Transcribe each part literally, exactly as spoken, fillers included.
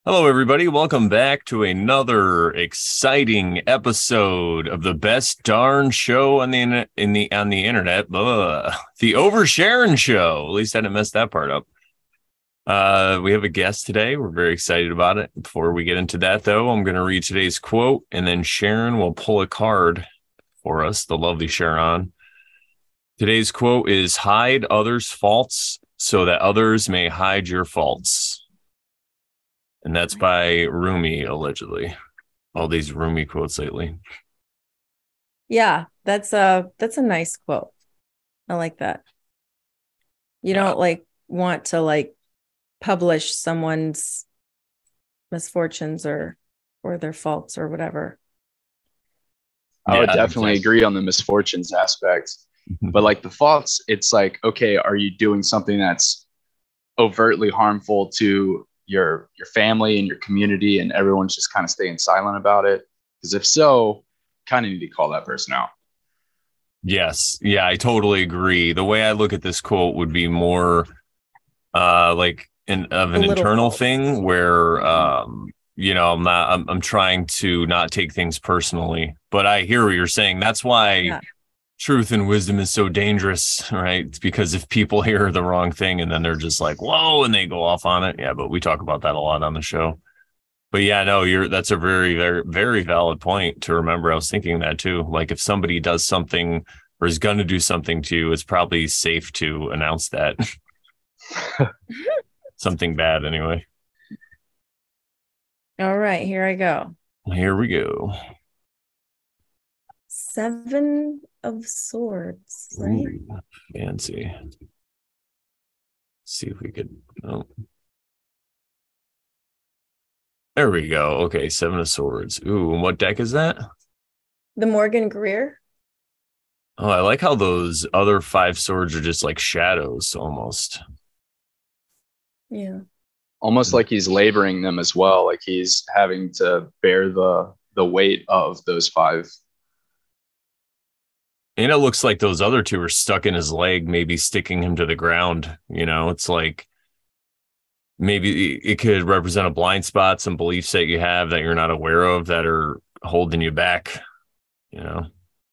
Hello, everybody. Welcome back to another exciting episode of the best darn show on the in, in the on the internet, Ugh. The Oversharon Show. At least I didn't mess that part up. Uh, we have a guest today. We're very excited about it. Before we get into that, though, I'm going to read today's quote, and then Sharon will pull a card for us. The lovely Sharon. Today's quote is: "Hide others' faults so that others may hide your faults." And that's by Rumi, allegedly. All these Rumi quotes lately. Yeah, that's a that's a nice quote. I like that. You Yeah. don't like want to like publish someone's misfortunes or or their faults or whatever. I would Yeah, definitely exactly. agree on the misfortunes aspect. But like the faults, it's like, okay, are you doing something that's overtly harmful to your your family and your community and everyone's just kind of staying silent about it? Because if so, kind of need to call that person out. Yes. Yeah, I totally agree. The way I look at this quote would be more uh like an of The an little internal faults. thing where um you know, I'm not I'm I'm trying to not take things personally. But I hear what you're saying. That's why Yeah. truth and wisdom is so dangerous, right? It's because if people hear the wrong thing and then they're just like, whoa, and they go off on it. Yeah, but we talk about that a lot on the show. But yeah, no, you're that's a very, very, very valid point to remember. I was thinking that too. Like if somebody does something or is going to do something to you, it's probably safe to announce that something bad anyway. All right, here I go. Here we go. Seven of Swords, right? Ooh, fancy. See if we could. Oh, there we go. Okay, Seven of Swords. Ooh, and what deck is that? The Morgan Greer. Oh, I like how those other five swords are just like shadows almost. Yeah. Almost like he's laboring them as well, like he's having to bear the the weight of those five. And it looks like those other two are stuck in his leg, maybe sticking him to the ground. You know, it's like maybe it could represent a blind spot, some beliefs that you have that you're not aware of that are holding you back, you know?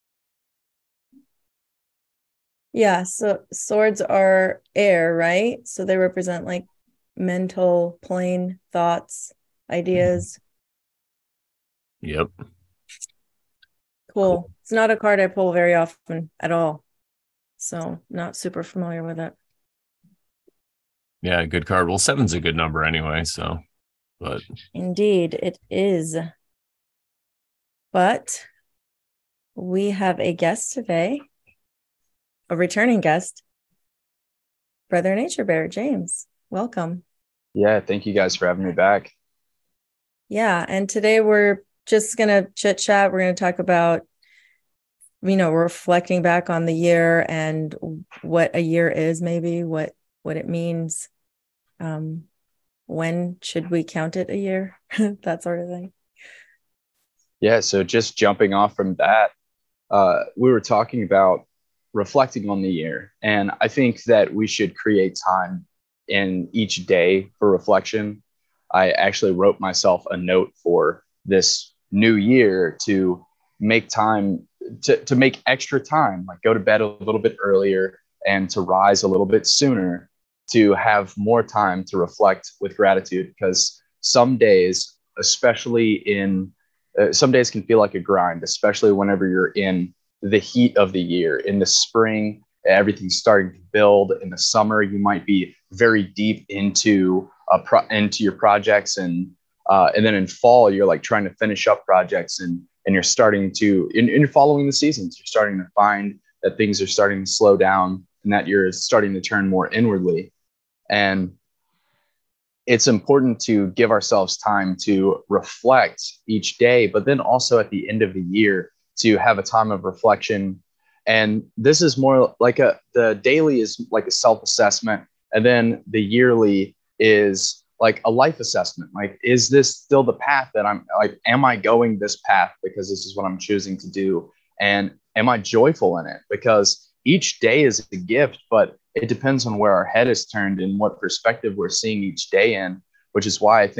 Yeah, so swords are air, right? So they represent like mental plane thoughts, ideas. Yep. Cool. Cool. It's not a card I pull very often at all. So not super familiar with it. Yeah, good card. Well, seven's a good number anyway, so but Indeed, it is. But we have a guest today, a returning guest, Brother Nature Bear, James. Welcome. Yeah, thank you guys for having me back. Yeah, and today we're just going to chit chat. We're going to talk about, you know, reflecting back on the year and what a year is, maybe what what it means. Um, when should we count it a year? That sort of thing. Yeah, so just jumping off from that, uh, we were talking about reflecting on the year. And I think that we should create time in each day for reflection. I actually wrote myself a note for this new year to make time, to, to make extra time, like go to bed a little bit earlier and to rise a little bit sooner, to have more time to reflect with gratitude. Because some days, especially in uh, some days can feel like a grind, especially whenever you're in the heat of the year. In the spring, everything's starting to build. In the summer, you might be very deep into a pro- into your projects, and uh, and then in fall, you're like trying to finish up projects, and and you're starting to in, in following the seasons, you're starting to find that things are starting to slow down, and that you're starting to turn more inwardly. And it's important to give ourselves time to reflect each day, but then also at the end of the year to have a time of reflection. And this is more like a, the daily is like a self-assessment. And then the yearly is like a life assessment. Like, is this still the path that I'm like, am I going this path because this is what I'm choosing to do? And am I joyful in it? Because each day is a gift, but it depends on where our head is turned and what perspective we're seeing each day in, which is why I think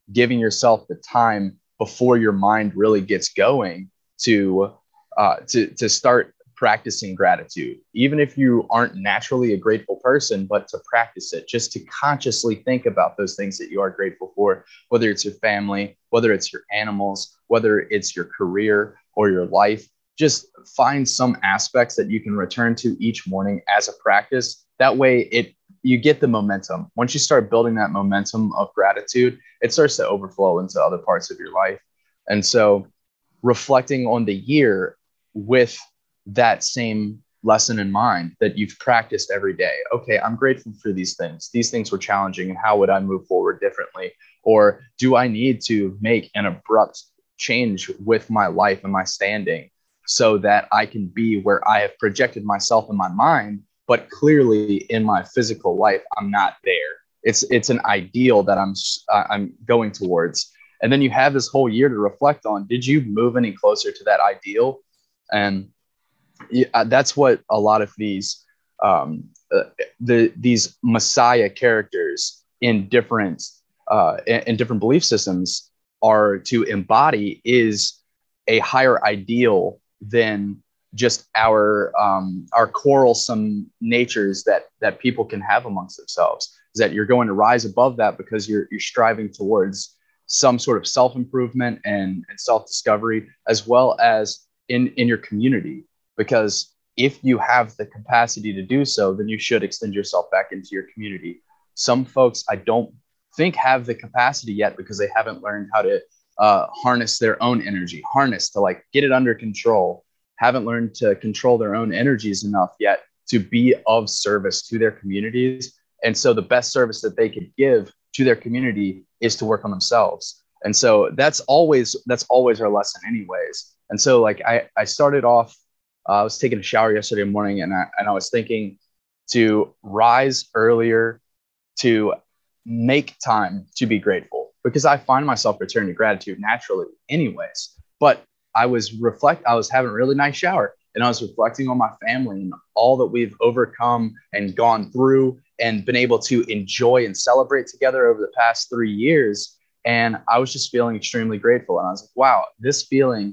giving yourself the time before your mind really gets going to uh, to to start practicing gratitude, even if you aren't naturally a grateful person, but to practice it, just to consciously think about those things that you are grateful for, whether it's your family, whether it's your animals, whether it's your career or your life. Just find some aspects that you can return to each morning as a practice. That way it you get the momentum. Once you start building that momentum of gratitude, it starts to overflow into other parts of your life. And so reflecting on the year with that same lesson in mind that you've practiced every day. Okay, I'm grateful for these things. These things were challenging, and how would I move forward differently? Or do I need to make an abrupt change with my life and my standing so that I can be where I have projected myself in my mind, but clearly in my physical life, I'm not there. It's it's an ideal that I'm I'm going towards. And then you have this whole year to reflect on, did you move any closer to that ideal? And yeah, that's what a lot of these um, uh, the these Messiah characters in different uh, in, in different belief systems are to embody, is a higher ideal than just our um, our quarrelsome natures that that people can have amongst themselves. Is that you're going to rise above that because you're you're striving towards some sort of self-improvement and, and self-discovery, as well as in in your community. Because if you have the capacity to do so, then you should extend yourself back into your community. Some folks, I don't think, have the capacity yet because they haven't learned how to uh, harness their own energy, harness to like get it under control, haven't learned to control their own energies enough yet to be of service to their communities. And so the best service that they could give to their community is to work on themselves. And so that's always, that's always our lesson anyways. And so like I, I started off, Uh, I was taking a shower yesterday morning, and I, and I was thinking to rise earlier, to make time to be grateful, because I find myself returning to gratitude naturally anyways. But I was reflect, I was having a really nice shower, and I was reflecting on my family and all that we've overcome and gone through and been able to enjoy and celebrate together over the past three years. And I was just feeling extremely grateful. And I was like, wow, this feeling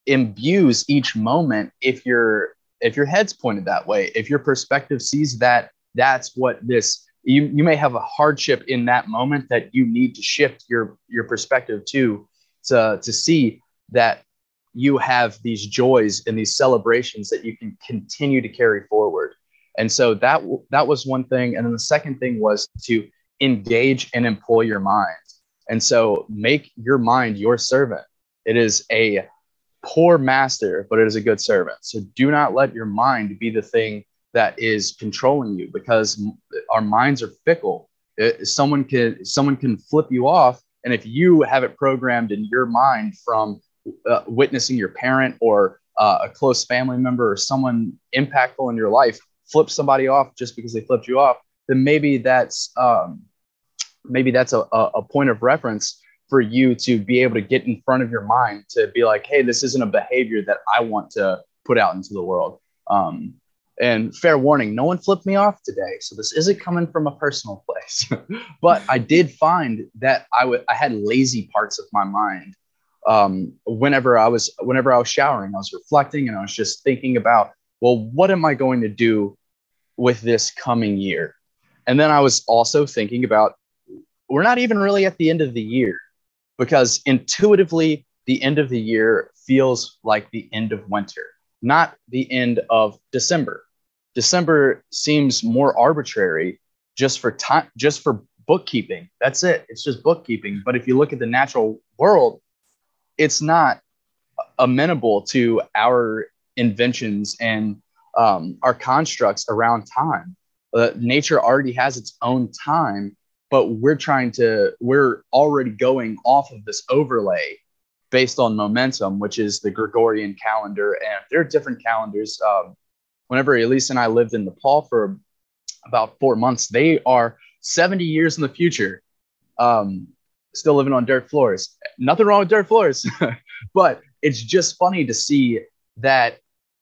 imbues each moment if your if your head's pointed that way, if your perspective sees that that's what this, you you may have a hardship in that moment that you need to shift your your perspective to to to see that you have these joys and these celebrations that you can continue to carry forward. And so that that was one thing. And then the second thing was to engage and employ your mind. And so make your mind your servant. It is a poor master, but it is a good servant. So do not let your mind be the thing that is controlling you, because our minds are fickle. It, someone can someone can flip you off, and if you have it programmed in your mind from uh, witnessing your parent or uh, a close family member or someone impactful in your life flip somebody off just because they flipped you off, then maybe that's um, maybe that's a, a point of reference for you to be able to get in front of your mind to be like, hey, this isn't a behavior that I want to put out into the world. Um, and fair warning, no one flipped me off today, so this isn't coming from a personal place. But I did find that I would I had lazy parts of my mind um, whenever I was whenever I was showering. I was reflecting, and I was just thinking about, well, what am I going to do with this coming year? And then I was also thinking about, we're not even really at the end of the year, because intuitively, the end of the year feels like the end of winter, not the end of December. December seems more arbitrary just for time, just for bookkeeping. That's it. It's just bookkeeping. But if you look at the natural world, it's not amenable to our inventions and um, our constructs around time. Uh, nature already has its own time, but we're trying to, we're already going off of this overlay based on momentum, which is the Gregorian calendar. And there are different calendars. Um, whenever Elise and I lived in Nepal for about four months, they are seventy years in the future, um, still living on dirt floors. Nothing wrong with dirt floors, but it's just funny to see that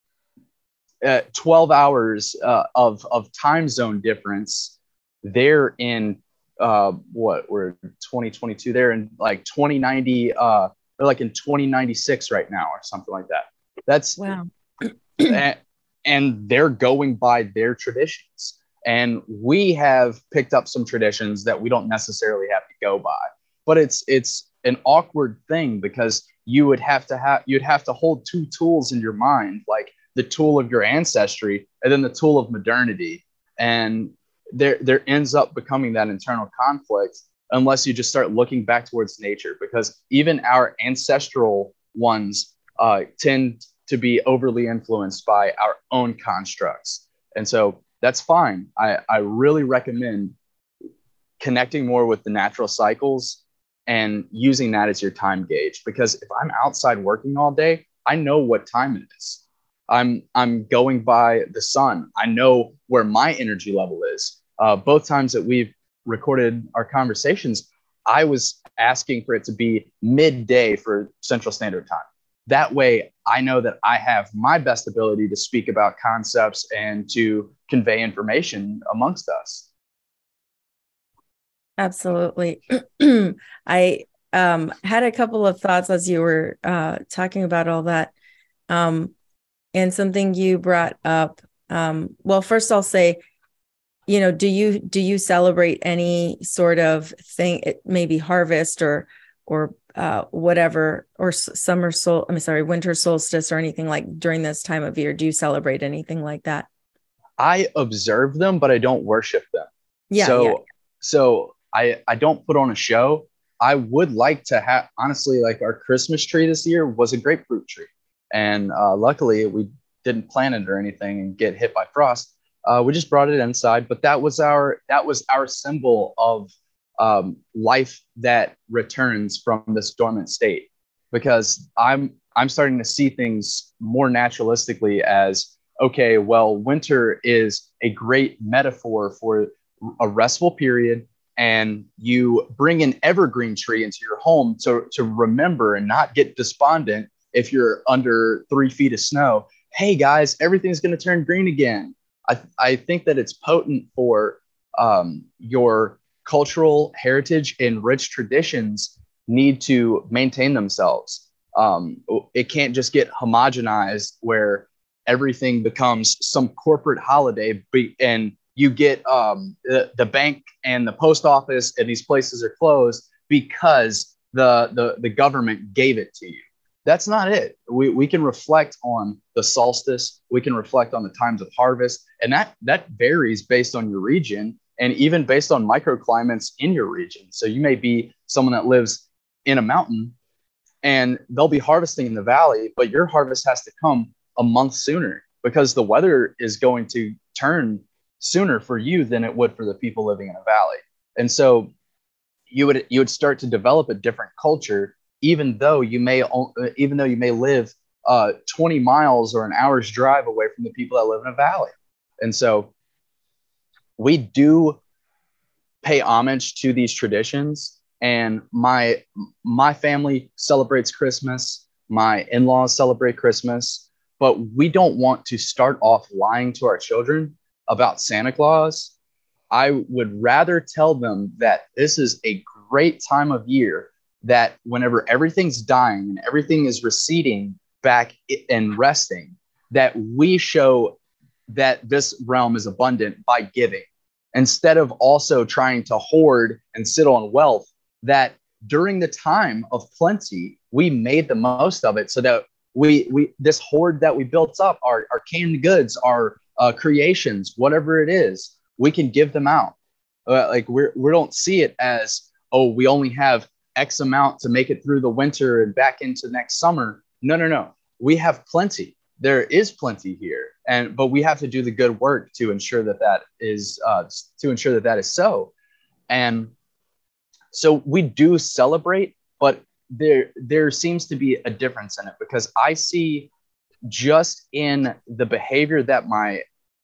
uh, twelve hours uh, of, of time zone difference, they're in uh, what we're twenty twenty-two there in like twenty ninety, uh, they're like in twenty ninety-six right now or something like that. That's Wow. and, and they're going by their traditions. And we have picked up some traditions that we don't necessarily have to go by, but it's, it's an awkward thing because you would have to have, you'd have to hold two tools in your mind, like the tool of your ancestry and then the tool of modernity. And there, there ends up becoming that internal conflict unless you just start looking back towards nature, because even our ancestral ones uh, tend to be overly influenced by our own constructs. And so that's fine. I, I really recommend connecting more with the natural cycles and using that as your time gauge, because if I'm outside working all day, I know what time it is. I'm, I'm going by the sun. I know where my energy level is. Uh, both times that we've recorded our conversations, I was asking for it to be midday for Central Standard Time. That way, I know that I have my best ability to speak about concepts and to convey information amongst us. Absolutely. I um, had a couple of thoughts as you were uh, talking about all that. Um, and something you brought up. Um, well, first I'll say, you know, do you do you celebrate any sort of thing, maybe harvest or or uh, whatever, or summer sol I'm sorry, winter solstice or anything like during this time of year? Do you celebrate anything like that? I observe them, but I don't worship them. Yeah. So, yeah. so I, I don't put on a show. I would like to have, honestly, like our Christmas tree this year was a grapefruit tree. And uh, luckily we didn't plant it or anything and get hit by frost. Uh, we just brought it inside, but that was our, that was our symbol of um, life that returns from this dormant state, because I'm, I'm starting to see things more naturalistically as, okay, well, winter is a great metaphor for a restful period, and you bring an evergreen tree into your home to, to remember and not get despondent if you're under three feet of snow. Hey guys, everything's going to turn green again. I, I think that it's potent for um, your cultural heritage and rich traditions need to maintain themselves. Um, it can't just get homogenized where everything becomes some corporate holiday and you get um, the, the bank and the post office and these places are closed because the, the, the government gave it to you. That's not it. We, we can reflect on the solstice. We can reflect on the times of harvest. And that, that varies based on your region and even based on microclimates in your region. So you may be someone that lives in a mountain and they'll be harvesting in the valley, but your harvest has to come a month sooner because the weather is going to turn sooner for you than it would for the people living in a valley. And so you would, you would start to develop a different culture, even though you may, even though you may live uh, twenty miles or an hour's drive away from the people that live in a valley. And so we do pay homage to these traditions. And my, my family celebrates Christmas. My in-laws celebrate Christmas, but we don't want to start off lying to our children about Santa Claus. I would rather tell them that this is a great time of year, that whenever everything's dying and everything is receding back and resting, that we show that this realm is abundant by giving, instead of also trying to hoard and sit on wealth, that during the time of plenty, we made the most of it so that we, we this hoard that we built up, our, our canned goods, our uh, creations, whatever it is, we can give them out. Uh, like we're, we don't see it as, oh, we only have X amount to make it through the winter and back into next summer. No, no, no. We have plenty. There is plenty here. And, but we have to do the good work to ensure that that is, uh, to ensure that that is so. And so we do celebrate, but there, there seems to be a difference in it, because I see just in the behavior that my,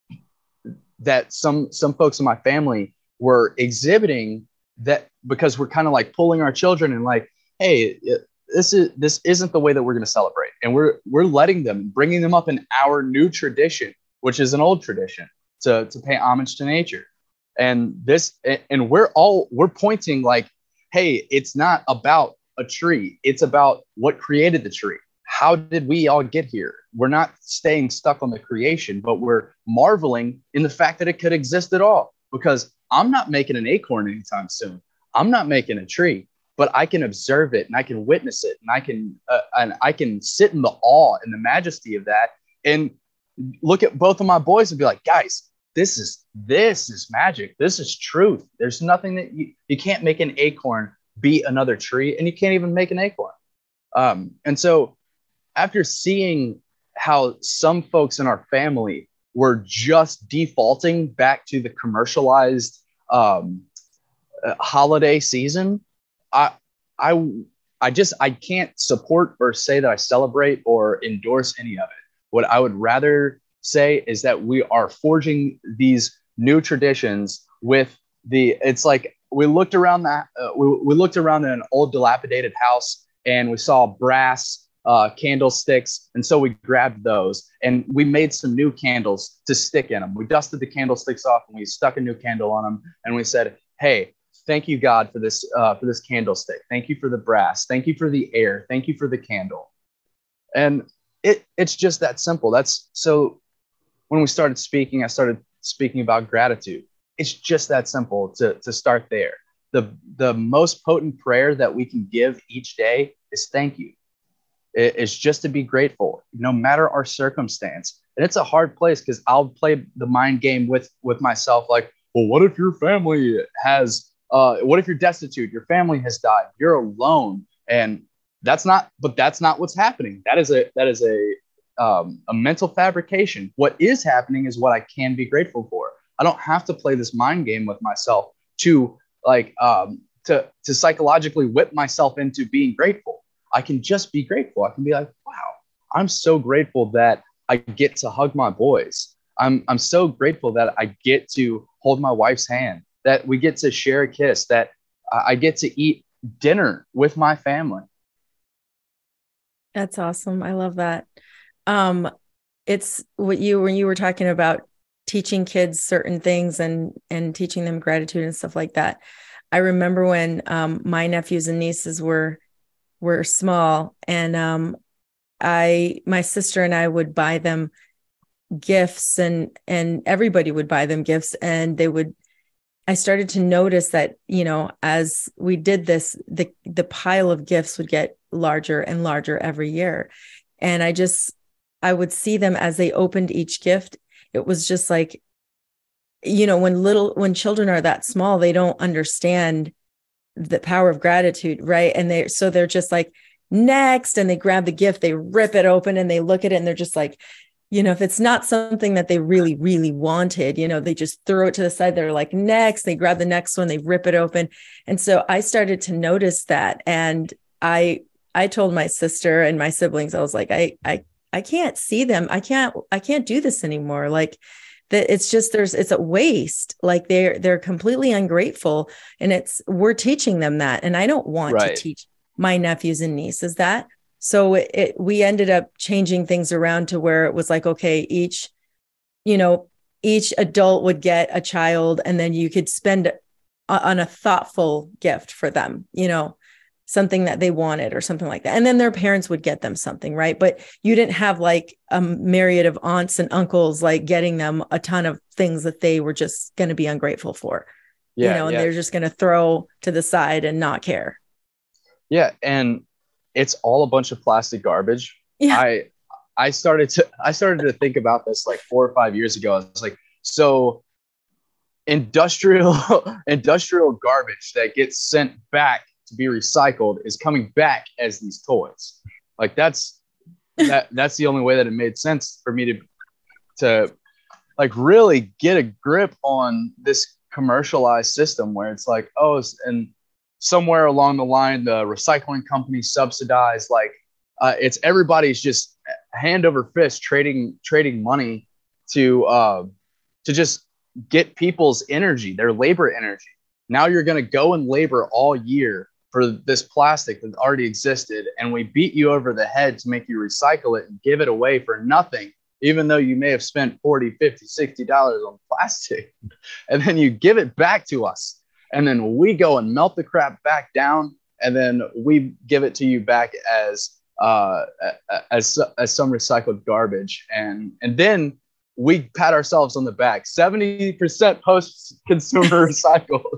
that some, some folks in my family were exhibiting, that because we're kind of like pulling our children and like, hey, this is, this isn't the way that we're going to celebrate. And we're, we're letting them, bringing them up in our new tradition, which is an old tradition, to, to pay homage to nature. And this, and we're all, we're pointing like, hey, it's not about a tree. It's about what created the tree. How did we all get here? We're not staying stuck on the creation, but we're marveling in the fact that it could exist at all. Because I'm not making an acorn anytime soon. I'm not making a tree, but I can observe it and I can witness it, and I can uh, and I can sit in the awe and the majesty of that, and look at both of my boys and be like, guys, this is this is magic. This is truth. There's nothing that you, you can't make an acorn be another tree, and you can't even make an acorn. Um, and so after seeing how some folks in our family were just defaulting back to the commercialized um, uh, holiday season, I, I, I just, I can't support or say that I celebrate or endorse any of it. What I would rather say is that we are forging these new traditions with the, it's like we looked around that, uh, we, we looked around in an old dilapidated house and we saw brass uh, candlesticks. And so we grabbed those and we made some new candles to stick in them. We dusted the candlesticks off and we stuck a new candle on them. And we said, hey, thank you, God, for this, uh, for this candlestick. Thank you for the brass. Thank you for the air. Thank you for the candle. And it, it's just that simple. That's so when we started speaking, I started speaking about gratitude. It's just that simple to, to start there. The, the most potent prayer that we can give each day is thank you. It's just to be grateful, no matter our circumstance. And it's a hard place because I'll play the mind game with, with myself. Like, well, what if your family has, uh, what if you're destitute? Your family has died. You're alone. And that's not, but that's not what's happening. That is a, that is a, um, a mental fabrication. What is happening is what I can be grateful for. I don't have to play this mind game with myself to like, um, to, to psychologically whip myself into being grateful. I can just be grateful. I can be like, wow, I'm so grateful that I get to hug my boys. I'm, I'm so grateful that I get to hold my wife's hand, that we get to share a kiss, that I get to eat dinner with my family. That's awesome. I love that. Um, it's what you, when you were talking about teaching kids certain things and, and teaching them gratitude and stuff like that. I remember when um, my nephews and nieces were were small, and um, I, my sister and I would buy them gifts, and and everybody would buy them gifts, and they would. I started to notice that, you know, as we did this, the the pile of gifts would get larger and larger every year, and I just I would see them as they opened each gift. It was just like, you know, when little when children are that small, they don't understand the power of gratitude, right? And they so they're just like, next, and they grab the gift, they rip it open and they look at it and they're just like, you know, if it's not something that they really, really wanted, you know, they just throw it to the side. They're like, next, they grab the next one, they rip it open. And so I started to notice that. And I I told my sister and my siblings, I was like, I I I can't see them. I can't, I can't do this anymore. Like, that it's just, there's, it's a waste. Like they're, they're completely ungrateful, and it's, we're teaching them that. And I don't want right. to teach my nephews and nieces that. So it, it, we ended up changing things around to where it was like, okay, each, you know, each adult would get a child, and then you could spend on a thoughtful gift for them, you know, something that they wanted or something like that. And then their parents would get them something, right? But you didn't have like a myriad of aunts and uncles, like getting them a ton of things that they were just going to be ungrateful for, yeah, you know, and yeah. they're just going to throw to the side and not care. Yeah. And it's all a bunch of plastic garbage. Yeah. I, I started to, I started to think about this like four or five years ago. I was like, so industrial, industrial garbage that gets sent back to be recycled is coming back as these toys. Like that's that that's the only way that it made sense for me to to like really get a grip on this commercialized system where it's like, oh, and somewhere along the line the recycling companies subsidize, like uh, it's everybody's just hand over fist trading trading money to uh, to just get people's energy, their labor energy. Now you're going to go and labor all year for this plastic that already existed, and we beat you over the head to make you recycle it and give it away for nothing even though you may have spent forty, fifty, sixty dollars on plastic, and then you give it back to us. And then we go and melt the crap back down. And then we give it to you back as, uh, as, as some recycled garbage. And, and then we pat ourselves on the back, seventy percent post-consumer recycled.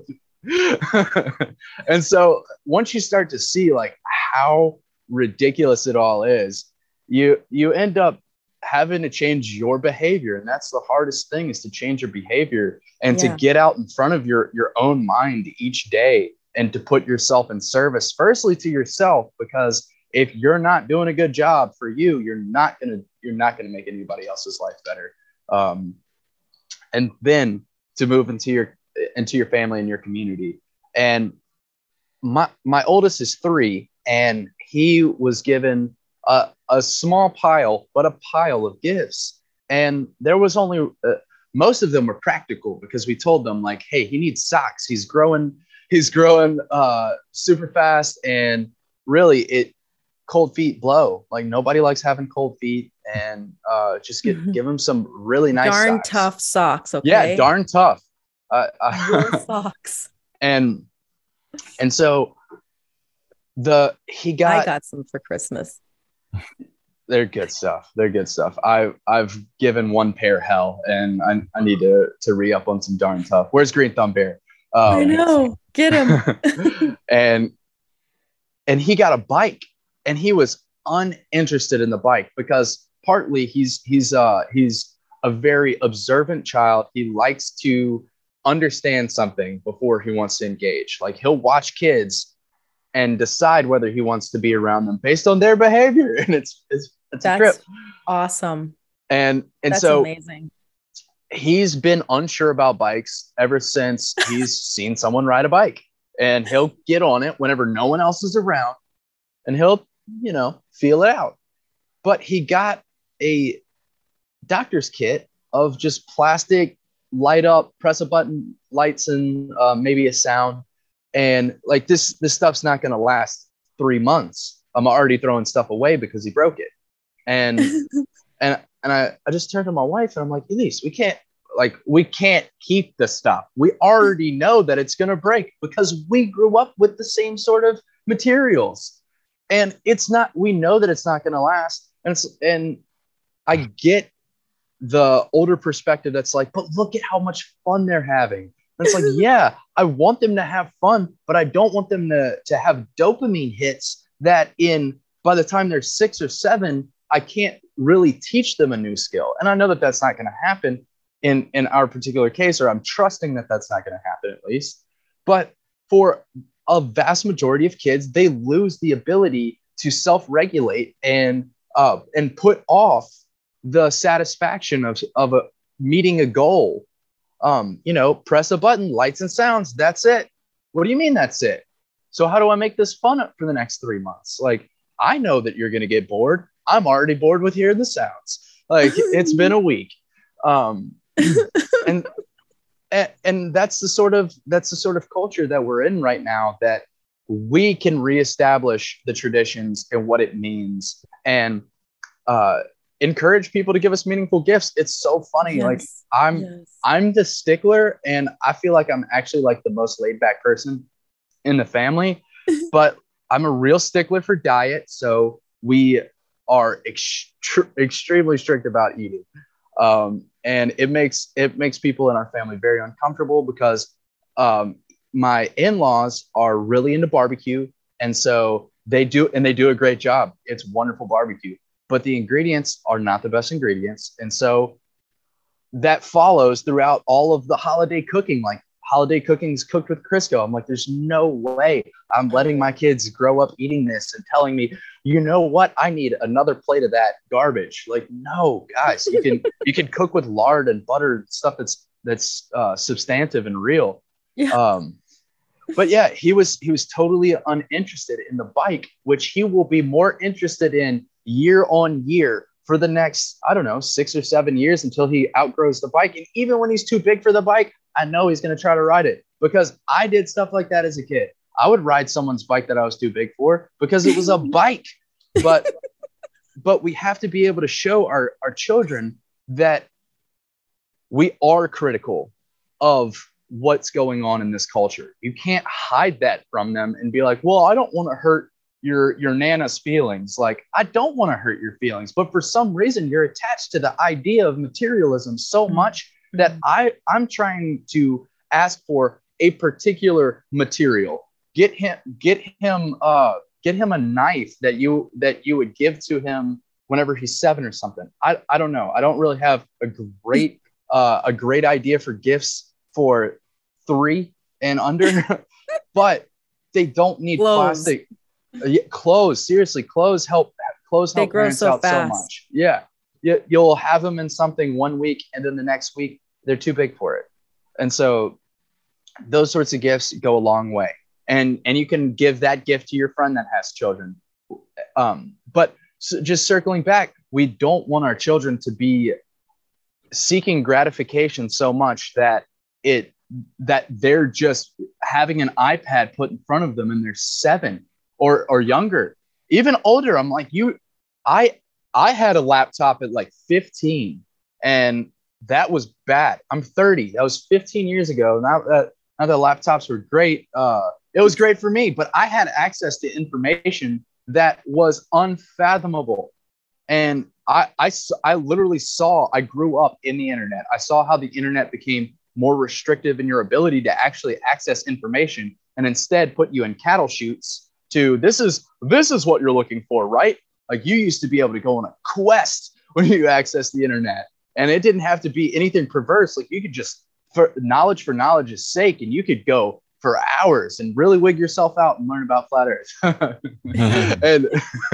And so once you start to see like how ridiculous it all is, you, you end up having to change your behavior. And that's the hardest thing, is to change your behavior and yeah. to get out in front of your, your own mind each day, and to put yourself in service, firstly to yourself, because if you're not doing a good job for you, you're not going to, you're not going to make anybody else's life better. Um, and then to move into your, into your family and your community. And my, my oldest is three, and he was given a, a small pile, but a pile of gifts. And there was only, uh, most of them were practical, because we told them like, hey, he needs socks. He's growing, he's growing uh, super fast. And really it, cold feet blow. Like nobody likes having cold feet, and uh, just get, mm-hmm. give him some really nice darn socks. tough socks. Okay. Yeah. Darn tough. Uh, uh, socks. And, and so the, he got, I got some for Christmas. They're good stuff. They're good stuff. I, I've given one pair hell, and I, I need to, to re-up on some darn tough. Where's Green Thumb Bear? Um, I know. Get him. and, and he got a bike, and he was uninterested in the bike, because partly he's, he's, uh, he's a very observant child. He likes to understand something before he wants to engage. Like he'll watch kids and decide whether he wants to be around them based on their behavior. And it's, it's, it's That's a trip. Awesome. And, and That's so amazing. He's been unsure about bikes ever since he's seen someone ride a bike, and he'll get on it whenever no one else is around, and he'll, you know, feel it out. But he got a doctor's kit of just plastic, light up, press a button, lights, and uh, maybe a sound. And like this, this stuff's not going to last three months. I'm already throwing stuff away because he broke it. And, and, and I, I just turned to my wife and I'm like, Elise, we can't, like, we can't keep this stuff. We already know that it's going to break because we grew up with the same sort of materials, and it's not, we know that it's not going to last. And it's, and I get the older perspective that's like, but look at how much fun they're having. And it's like, yeah, I want them to have fun, but I don't want them to, to have dopamine hits that in, by the time they're six or seven, I can't really teach them a new skill. And I know that that's not going to happen in, in our particular case, or I'm trusting that that's not going to happen at least. But for a vast majority of kids, they lose the ability to self-regulate and, uh, and put off the satisfaction of, of a, meeting a goal. Um, you know, press a button, lights and sounds. That's it. What do you mean that's it? So how do I make this fun for the next three months? Like, I know that you're going to get bored. I'm already bored with hearing the sounds. Like, it's been a week. Um, and, and, and that's the sort of, that's the sort of culture that we're in right now, that we can reestablish the traditions and what it means, and, uh, encourage people to give us meaningful gifts. It's so funny. Yes. Like I'm, yes. I'm the stickler, and I feel like I'm actually like the most laid back person in the family, but I'm a real stickler for diet. So we are ext- extremely strict about eating. Um, and it makes, it makes people in our family very uncomfortable because, um, my in-laws are really into barbecue. And so they do, and they do a great job. It's wonderful barbecue, but the ingredients are not the best ingredients. And so that follows throughout all of the holiday cooking. Like, holiday cooking is cooked with Crisco. I'm like, there's no way I'm letting my kids grow up eating this and telling me, you know what, I need another plate of that garbage. Like, no, guys, you can, you can cook with lard and butter, stuff that's, that's uh, substantive and real. Yeah. Um, but yeah, he was, he was totally uninterested in the bike, which he will be more interested in year on year for the next, I don't know, six or seven years until he outgrows the bike. And even when he's too big for the bike, I know he's going to try to ride it, because I did stuff like that as a kid. I would ride someone's bike that I was too big for because it was a bike. But but we have to be able to show our, our children that we are critical of what's going on in this culture. You can't hide that from them and be like, well, I don't want to hurt your your nana's feelings. Like, I don't want to hurt your feelings, but for some reason you're attached to the idea of materialism so much that I I'm trying to ask for a particular material. Get him get him uh get him a knife that you that you would give to him whenever he's seven or something. I I don't know. I don't really have a great uh a great idea for gifts for three and under, but they don't need Clothes. plastic. Yeah, clothes, seriously, clothes help. Clothes help They grow parents so out fast. so much. Yeah, you, you'll have them in something one week, and then the next week they're too big for it. And so, those sorts of gifts go a long way. And and you can give that gift to your friend that has children. Um, but so just circling back, we don't want our children to be seeking gratification so much that it that they're just having an iPad put in front of them and they're seven or or younger, even older. I'm like, you, I I had a laptop at like fifteen, and that was bad. I'm thirty. That was fifteen years ago. Now that now that laptops were great, uh, it was great for me. But I had access to information that was unfathomable, and I I I literally saw. I grew up in the internet. I saw how the internet became more restrictive in your ability to actually access information, and instead put you in cattle chutes to this is this is what you're looking for, right? Like, you used to be able to go on a quest when you access the internet, and it didn't have to be anything perverse. Like, you could just, for knowledge for knowledge's sake, and you could go for hours and really wig yourself out and learn about flat earth. and,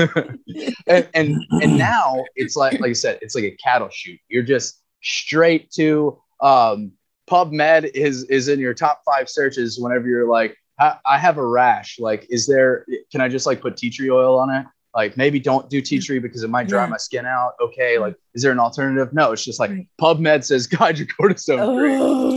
and and and now it's like like I said, it's like a cattle chute. You're just straight to um PubMed is is in your top five searches whenever you're like, I, I have a rash. Like, is there, can I just like put tea tree oil on it? Like, maybe don't do tea tree because it might dry Yeah. my skin out. Okay. Like, is there an alternative? No, it's just like Right. PubMed says hydrocortisone free.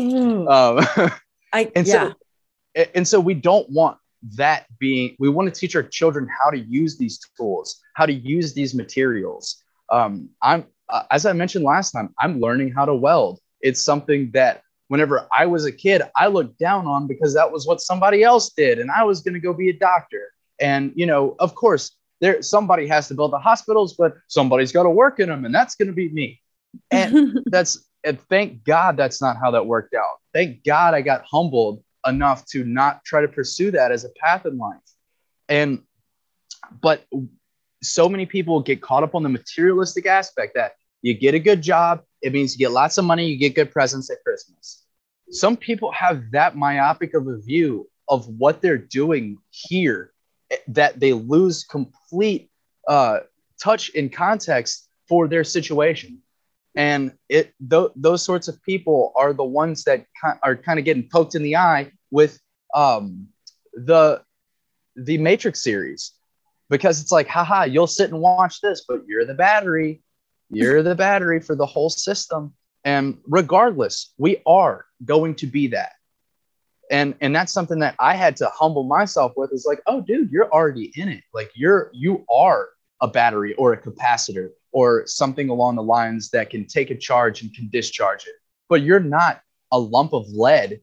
Oh, Um, I and yeah. so, and so we don't want that being, we want to teach our children how to use these tools, how to use these materials. Um, I'm, uh, as I mentioned last time, I'm learning how to weld. It's something that whenever I was a kid, I looked down on because that was what somebody else did. And I was going to go be a doctor. And, you know, of course, there somebody has to build the hospitals, but somebody's got to work in them. And that's going to be me. And that's, and thank God that's not how that worked out. Thank God I got humbled enough to not try to pursue that as a path in life. And, but so many people get caught up on the materialistic aspect that you get a good job, it means you get lots of money, you get good presents at Christmas. Some people have that myopic of a view of what they're doing here that they lose complete uh, touch in context for their situation. And it th- those sorts of people are the ones that ki- are kind of getting poked in the eye with um, the the Matrix series, because it's like, haha, you'll sit and watch this, but you're the battery. You're the battery for the whole system. And regardless, we are going to be that. And and that's something that I had to humble myself with, is like, oh, dude, you're already in it. Like, you're you are a battery or a capacitor or something along the lines that can take a charge and can discharge it. But you're not a lump of lead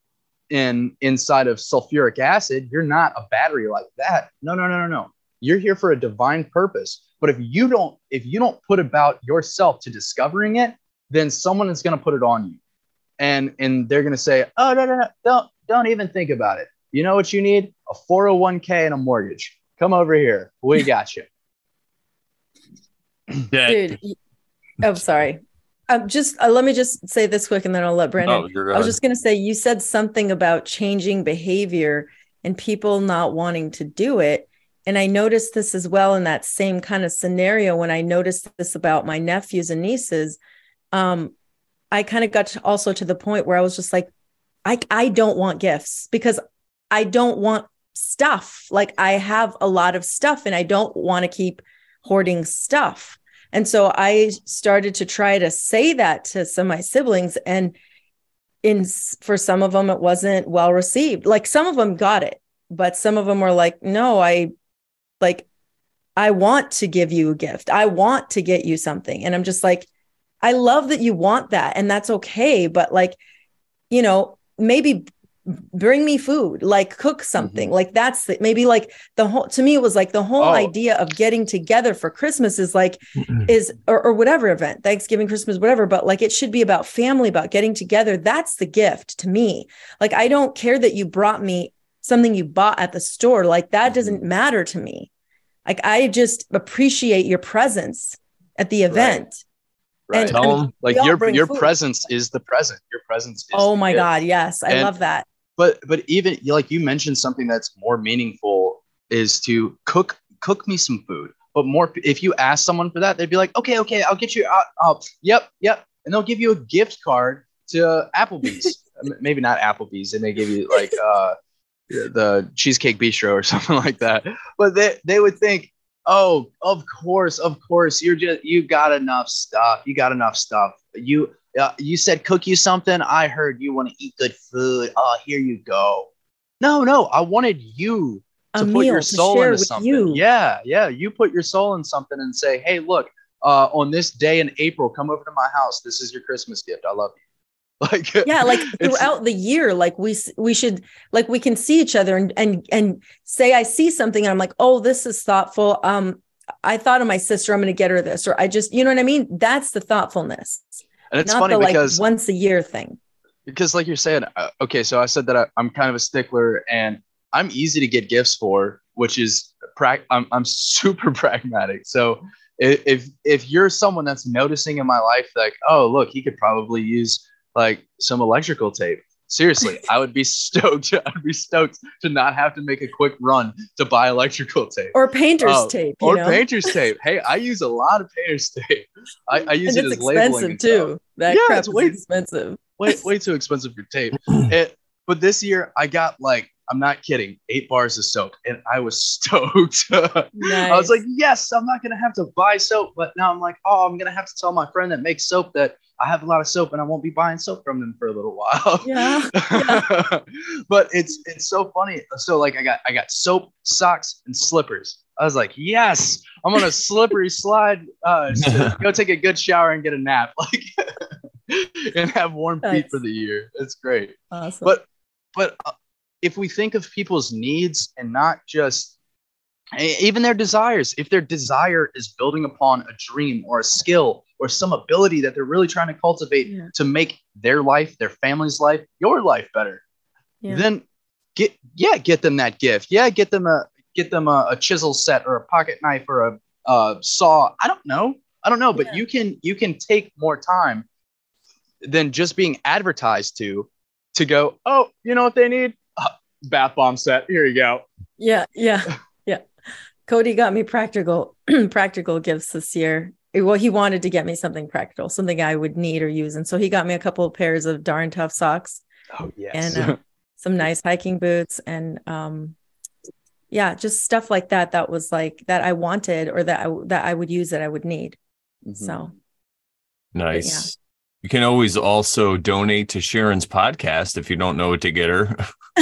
in inside of sulfuric acid. You're not a battery like that. No, no, no, no, no. You're here for a divine purpose. But if you don't, if you don't put about yourself to discovering it, then someone is going to put it on you. And and they're going to say, oh, no, no, no, don't, don't even think about it. You know what you need? A four oh one k and a mortgage. Come over here. We got you. Dude. I'm sorry. Um, just uh, let me just say this quick, and then I'll let Brandon. Oh, you're I was good. just going to say, you said something about changing behavior and people not wanting to do it. And I noticed this as well in that same kind of scenario when I noticed this about my nephews and nieces. Um, I kind of got to also to the point where I was just like, I, I don't want gifts because I don't want stuff. Like, I have a lot of stuff and I don't want to keep hoarding stuff. And so I started to try to say that to some of my siblings, and in for some of them, it wasn't well received. Like, some of them got it, but some of them were like, no, I like, I want to give you a gift. I want to get you something. And I'm just like, I love that you want that. And that's okay. But like, you know, maybe bring me food, like cook something. Mm-hmm. Like that's the, maybe like the whole, to me, it was like the whole oh. idea of getting together for Christmas is like, mm-hmm. is, or, or whatever event, Thanksgiving, Christmas, whatever. But like, it should be about family, about getting together. That's the gift to me. Like, I don't care that you brought me something you bought at the store. Like that mm-hmm. doesn't matter to me. Like, I just appreciate your presence at the event. Right. Right. And, and like your your food. presence is the present. Your presence is Oh my God. Yes. I and, love that. But but even like you mentioned something that's more meaningful is to cook cook me some food. But more if you ask someone for that, they'd be like, okay, okay, I'll get you out. Uh, yep, yep. And they'll give you a gift card to Applebee's. Maybe not Applebee's. They may give you like uh the Cheesecake Bistro or something like that. But they, they would think, oh, of course, of course, you're just, you got enough stuff. You got enough stuff. You, uh, you said cook you something. I heard you want to eat good food. Oh, here you go. No, no, I wanted you to A put your to soul into with something. You. Yeah, yeah. You put your soul in something and say, hey, look, uh, on this day in April, come over to my house. This is your Christmas gift. I love you. Like, yeah, like throughout the year, like we we should like we can see each other and and and say I see something and I'm like, oh, this is thoughtful. Um, I thought of my sister. I'm going to get her this, or I just, you know what I mean. That's the thoughtfulness, and it's not funny the, because like, once a year thing. Because, like you're saying, uh, okay, so I said that I, I'm kind of a stickler and I'm easy to get gifts for, which is pra- I'm I'm super pragmatic. So if if you're someone that's noticing in my life, like, oh, look, he could probably use like some electrical tape. Seriously, I would be stoked. I'd be stoked to not have to make a quick run to buy electrical tape or painter's uh, tape. You or know? painter's tape. Hey, I use a lot of painter's tape. I, I use and it it's as labeling expensive too. That yeah, crap it's is way, expensive. way, way too expensive for tape. It, but this year I got like, I'm not kidding, eight bars of soap, and I was stoked. Nice. I was like, yes, I'm not gonna have to buy soap, but now I'm like, oh, I'm gonna have to tell my friend that makes soap that I have a lot of soap, and I won't be buying soap from them for a little while. Yeah. yeah. But it's it's so funny. So like, I got I got soap, socks, and slippers. I was like, yes, I'm on a slippery slide. Uh, to go take a good shower and get a nap, like, and have warm That's feet for the year. It's great. Awesome. But but. Uh, if we think of people's needs and not just even their desires, if their desire is building upon a dream or a skill or some ability that they're really trying to cultivate yeah. to make their life, their family's life, your life better, yeah. then get, yeah, get them that gift. Yeah. Get them a, get them a, a chisel set or a pocket knife or a, a saw. I don't know. I don't know, but yeah. you can, you can take more time than just being advertised to, to go, oh, you know what they need? Bath bomb set. Here you go. Yeah, yeah, yeah. Cody got me practical, practical gifts this year. Well, he wanted to get me something practical, something I would need or use, and so he got me a couple of pairs of Darn Tough socks. Oh yes, and uh, some nice hiking boots, and um, yeah, just stuff like that. That was like that I wanted, or that I that I would use, that I would need. Mm-hmm. So nice. You can always also donate to Sharon's podcast if you don't know what to get her.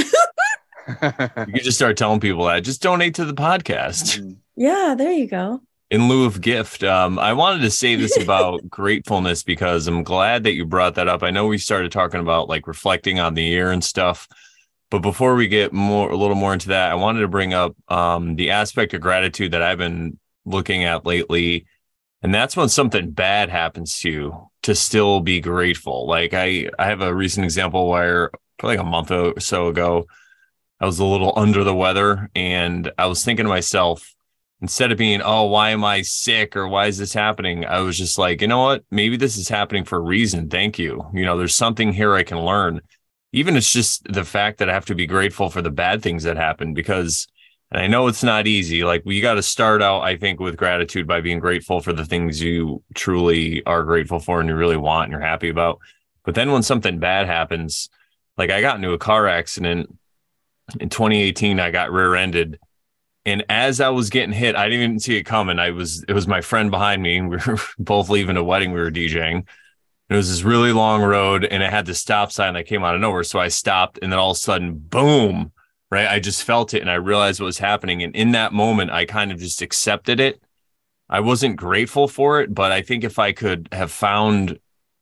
You can just start telling people that. Just donate to the podcast. Yeah, there you go. In lieu of gift. Um, I wanted to say this about gratefulness because I'm glad that you brought that up. I know we started talking about like reflecting on the year and stuff, but before we get more a little more into that, I wanted to bring up um, the aspect of gratitude that I've been looking at lately. And that's when something bad happens to you, to still be grateful. Like I, I have a recent example where probably like a month or so ago, I was a little under the weather and I was thinking to myself, instead of being, oh, why am I sick or why is this happening? I was just like, you know what? Maybe this is happening for a reason. Thank you. You know, there's something here I can learn. Even it's just the fact that I have to be grateful for the bad things that happen because, and I know it's not easy. Like we got to start out, I think, with gratitude by being grateful for the things you truly are grateful for and you really want and you're happy about. But then when something bad happens, like I got into a car accident in twenty eighteen, I got rear-ended. And as I was getting hit, I didn't even see it coming. I was, it was my friend behind me. We were both leaving a wedding we were DJing. It was this really long road and it had the stop sign that came out of nowhere. So I stopped and then all of a sudden, boom, right? I just felt it and I realized what was happening. And in that moment, I kind of just accepted it. I wasn't grateful for it, but I think if I could have found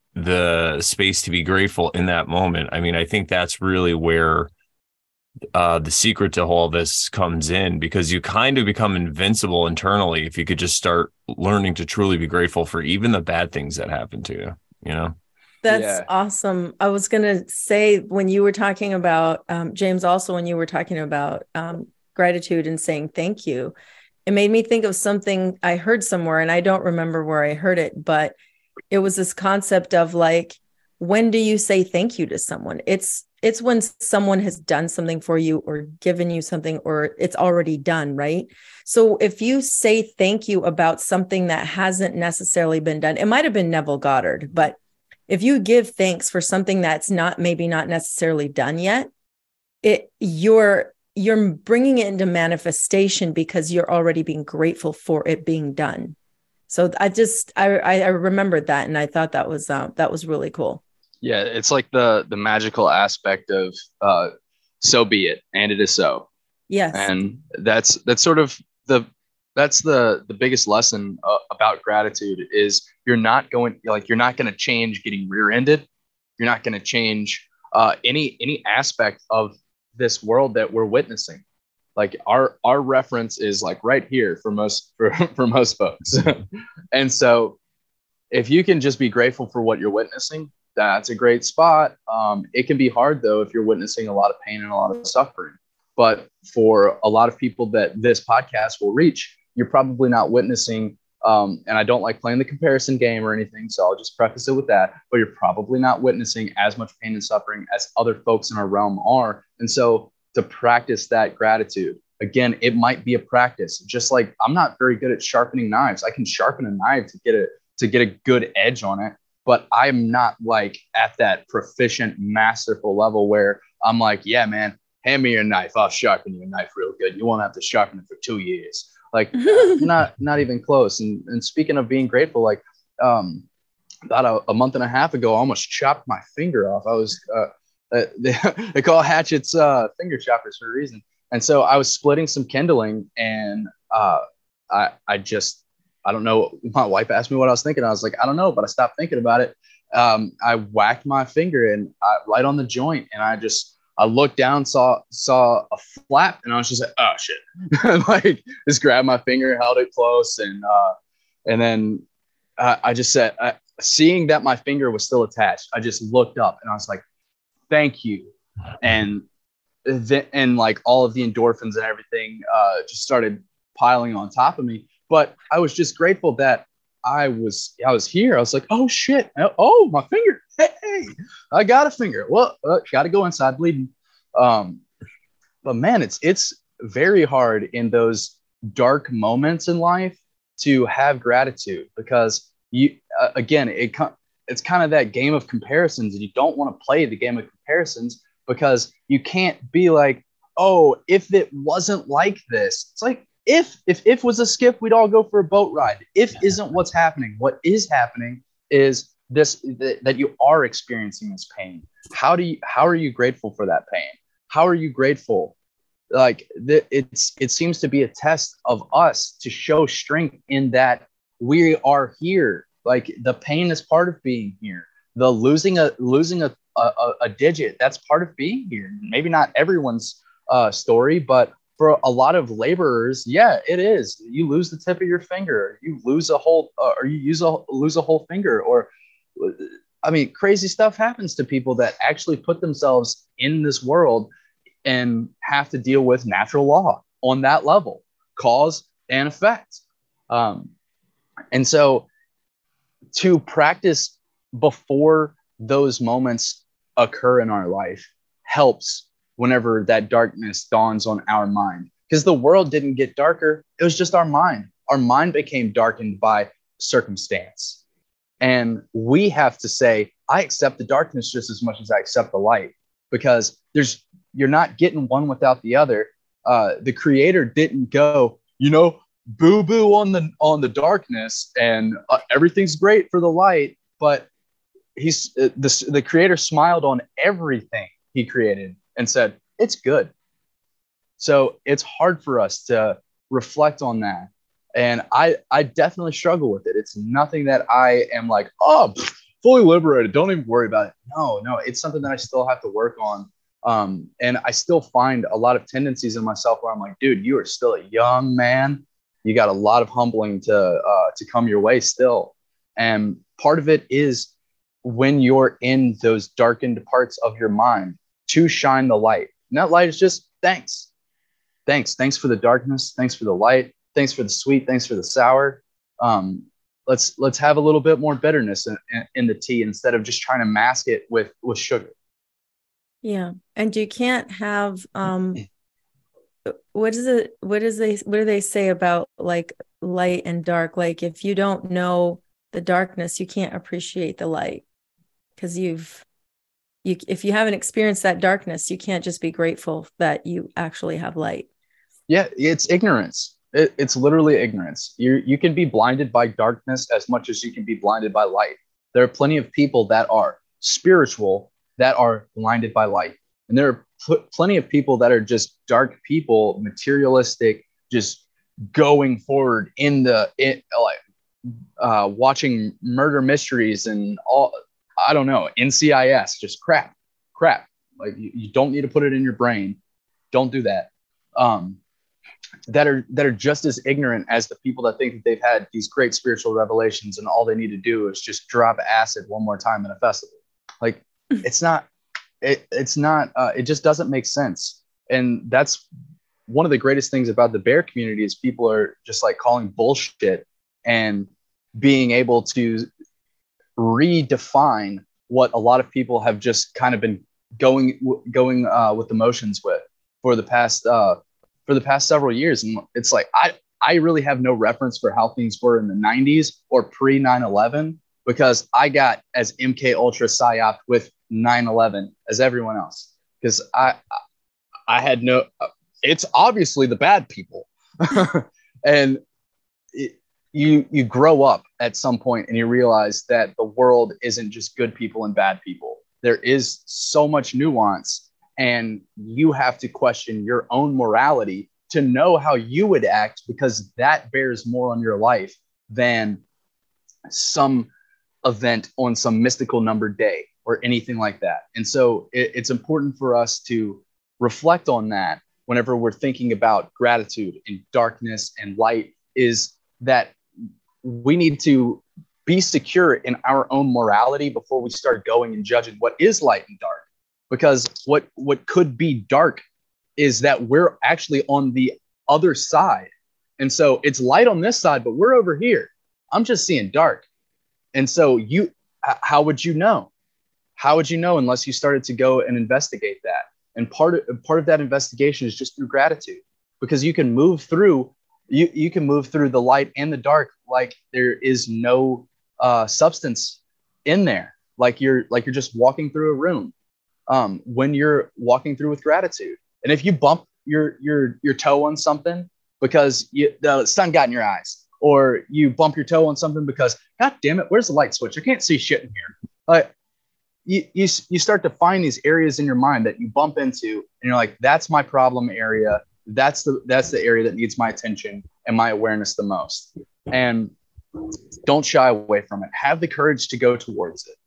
the space to be grateful in that moment, I mean, I think that's really where uh, the secret to all this comes in, because you kind of become invincible internally if you could just start learning to truly be grateful for even the bad things that happen to you, you know? That's Yeah. awesome. I was going to say, when you were talking about, um, James, also when you were talking about um, gratitude and saying thank you, it made me think of something I heard somewhere, and I don't remember where I heard it, but it was this concept of like, when do you say thank you to someone? It's it's when someone has done something for you or given you something, or it's already done, right? So if you say thank you about something that hasn't necessarily been done, it might have been Neville Goddard, but if you give thanks for something that's not, maybe not necessarily done yet, it you're you're bringing it into manifestation because you're already being grateful for it being done. So I just I I remembered that, and I thought that was uh, that was really cool. Yeah, it's like the the magical aspect of uh, so be it, and it is so. Yes, And that's that's sort of the that's the the biggest lesson uh, about gratitude is you're not going like you're not going to change getting rear-ended. You're not going to change uh, any any aspect of this world that we're witnessing. Like our our reference is like right here for most for, for most folks. And so if you can just be grateful for what you're witnessing, that's a great spot. Um, it can be hard though if you're witnessing a lot of pain and a lot of suffering. But for a lot of people that this podcast will reach, you're probably not witnessing. Um, and I don't like playing the comparison game or anything, so I'll just preface it with that. But you're probably not witnessing as much pain and suffering as other folks in our realm are. And so to practice that gratitude, again, it might be a practice. Just like I'm not very good at sharpening knives. I can sharpen a knife to get a to get a good edge on it, but I'm not like at that proficient, masterful level where I'm like, yeah, man, hand me your knife. I'll sharpen your knife real good. You won't have to sharpen it for two years. Like not, not even close. And, and speaking of being grateful, like um, about a, a month and a half ago, I almost chopped my finger off. I was, uh, uh, they, they call hatchets uh, finger choppers for a reason. And so I was splitting some kindling, and uh, I, I just, I don't know. My wife asked me what I was thinking. I was like, I don't know, but I stopped thinking about it. Um, I whacked my finger and I, right on the joint, and I just, I looked down, saw saw a flap, and I was just like, oh shit! Like just grabbed my finger, held it close, and uh, and then uh, I just said, uh, seeing that my finger was still attached, I just looked up and I was like, thank you, and th- and like all of the endorphins and everything uh, just started piling on top of me. But I was just grateful that I was I was here. I was like, oh shit! Oh, my finger! Hey, I got a finger. Well, uh, got to go inside bleeding. Um, but man, it's it's very hard in those dark moments in life to have gratitude, because you uh, again it it's kind of that game of comparisons, and you don't want to play the game of comparisons because you can't be like, oh, if it wasn't like this, it's like. If, if if was a skip, we'd all go for a boat ride. If isn't what's happening. What is happening is this, th- that you are experiencing this pain. How do you, how are you grateful for that pain? How are you grateful? Like th- it's, it seems to be a test of us to show strength in that we are here. Like the pain is part of being here. The losing a, losing a, a, a digit, that's part of being here. Maybe not everyone's uh, story, but for a lot of laborers, yeah, it is. You lose the tip of your finger, you lose a whole, uh, or you use a lose a whole finger, or, I mean, crazy stuff happens to people that actually put themselves in this world and have to deal with natural law on that level, cause and effect. Um, and so, to practice before those moments occur in our life helps. Whenever that darkness dawns on our mind, because the world didn't get darker. It was just our mind. Our mind became darkened by circumstance. And we have to say, I accept the darkness just as much as I accept the light, because there's, you're not getting one without the other. Uh, the creator didn't go, you know, boo boo on the, on the darkness and uh, everything's great for the light. But he's uh, the, the creator smiled on everything he created and said, it's good. So it's hard for us to reflect on that. And I, I definitely struggle with it. It's nothing that I am like, oh, fully liberated, don't even worry about it. No, no, it's something that I still have to work on. Um, and I still find a lot of tendencies in myself where I'm like, dude, you are still a young man. You got a lot of humbling to uh, to come your way still. And part of it is when you're in those darkened parts of your mind to shine the light. And that light is just thanks. Thanks. Thanks for the darkness. Thanks for the light. Thanks for the sweet. Thanks for the sour. Um, let's let's have a little bit more bitterness in, in, in the tea instead of just trying to mask it with with sugar. Yeah. And you can't have um what is it what is they what do they say about like light and dark? Like if you don't know the darkness, you can't appreciate the light, because you've you if you haven't experienced that darkness, you can't just be grateful that you actually have light. Yeah, it's ignorance. It, it's literally ignorance. You you can be blinded by darkness as much as you can be blinded by light. There are plenty of people that are spiritual that are blinded by light. And there are pl- plenty of people that are just dark people, materialistic, just going forward in the, in, like, uh, watching murder mysteries and all, I don't know, N C I S, just crap, crap. Like you, you don't need to put it in your brain. Don't do that. Um, that are, that are just as ignorant as the people that think that they've had these great spiritual revelations and all they need to do is just drop acid one more time in a festival. Like, it's not, it, it's not, uh, it just doesn't make sense. And that's one of the greatest things about the bear community is people are just like calling bullshit and being able to redefine what a lot of people have just kind of been going, going uh, with the motions with for the past, uh, for the past several years. And it's like, I, I really have no reference for how things were in the nineties or pre nine eleven, because I got as M K Ultra psyoped with nine eleven as everyone else. Because I, I had no, it's obviously the bad people. And it, you, you grow up at some point and you realize that the world isn't just good people and bad people. There is so much nuance, and you have to question your own morality to know how you would act, because that bears more on your life than some event on some mystical numbered day or anything like that. And so it, it's important for us to reflect on that whenever we're thinking about gratitude and darkness and light, is that we need to be secure in our own morality before we start going and judging what is light and dark. Because what, what could be dark is that we're actually on the other side. And so it's light on this side, but we're over here. I'm just seeing dark. And so you, how would you know? How would you know unless you started to go and investigate that? And part of, part of that investigation is just through gratitude, because you can move through, you, you can move through the light and the dark like there is no uh, substance in there. Like you're, like you're just walking through a room. Um, when you're walking through with gratitude. And if you bump your your your toe on something because you, the sun got in your eyes, or you bump your toe on something because, God damn it, where's the light switch? I can't see shit in here. Like you, you, you start to find these areas in your mind that you bump into, and you're like, that's my problem area. That's the that's the area that needs my attention and my awareness the most. And don't shy away from it. Have the courage to go towards it.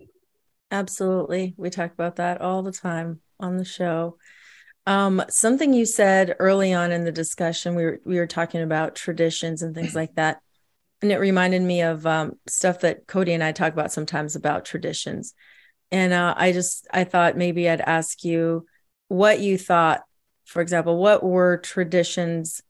Absolutely. We talk about that all the time on the show. Um, something you said early on in the discussion, we were, we were talking about traditions and things like that. And it reminded me of um, stuff that Cody and I talk about sometimes about traditions. And uh, I just, I thought maybe I'd ask you what you thought, for example, what were traditions?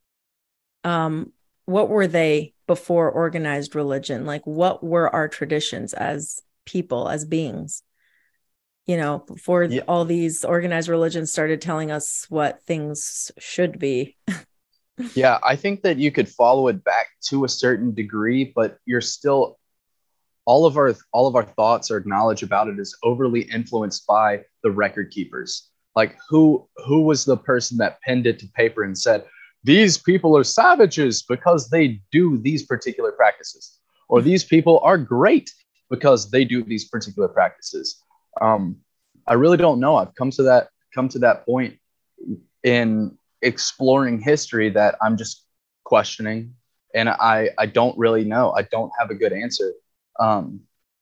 Um, what were they before organized religion? Like, what were our traditions as people, as beings? You know, before yeah. all these organized religions started telling us what things should be. Yeah, I think that you could follow it back to a certain degree, but you're still, all of our all of our thoughts or knowledge about it is overly influenced by the record keepers. Like who who was the person that penned it to paper and said, these people are savages because they do these particular practices, or these people are great because they do these particular practices. Um, I really don't know. I've come to that come to that point in exploring history that I'm just questioning, and I I don't really know. I don't have a good answer. Um,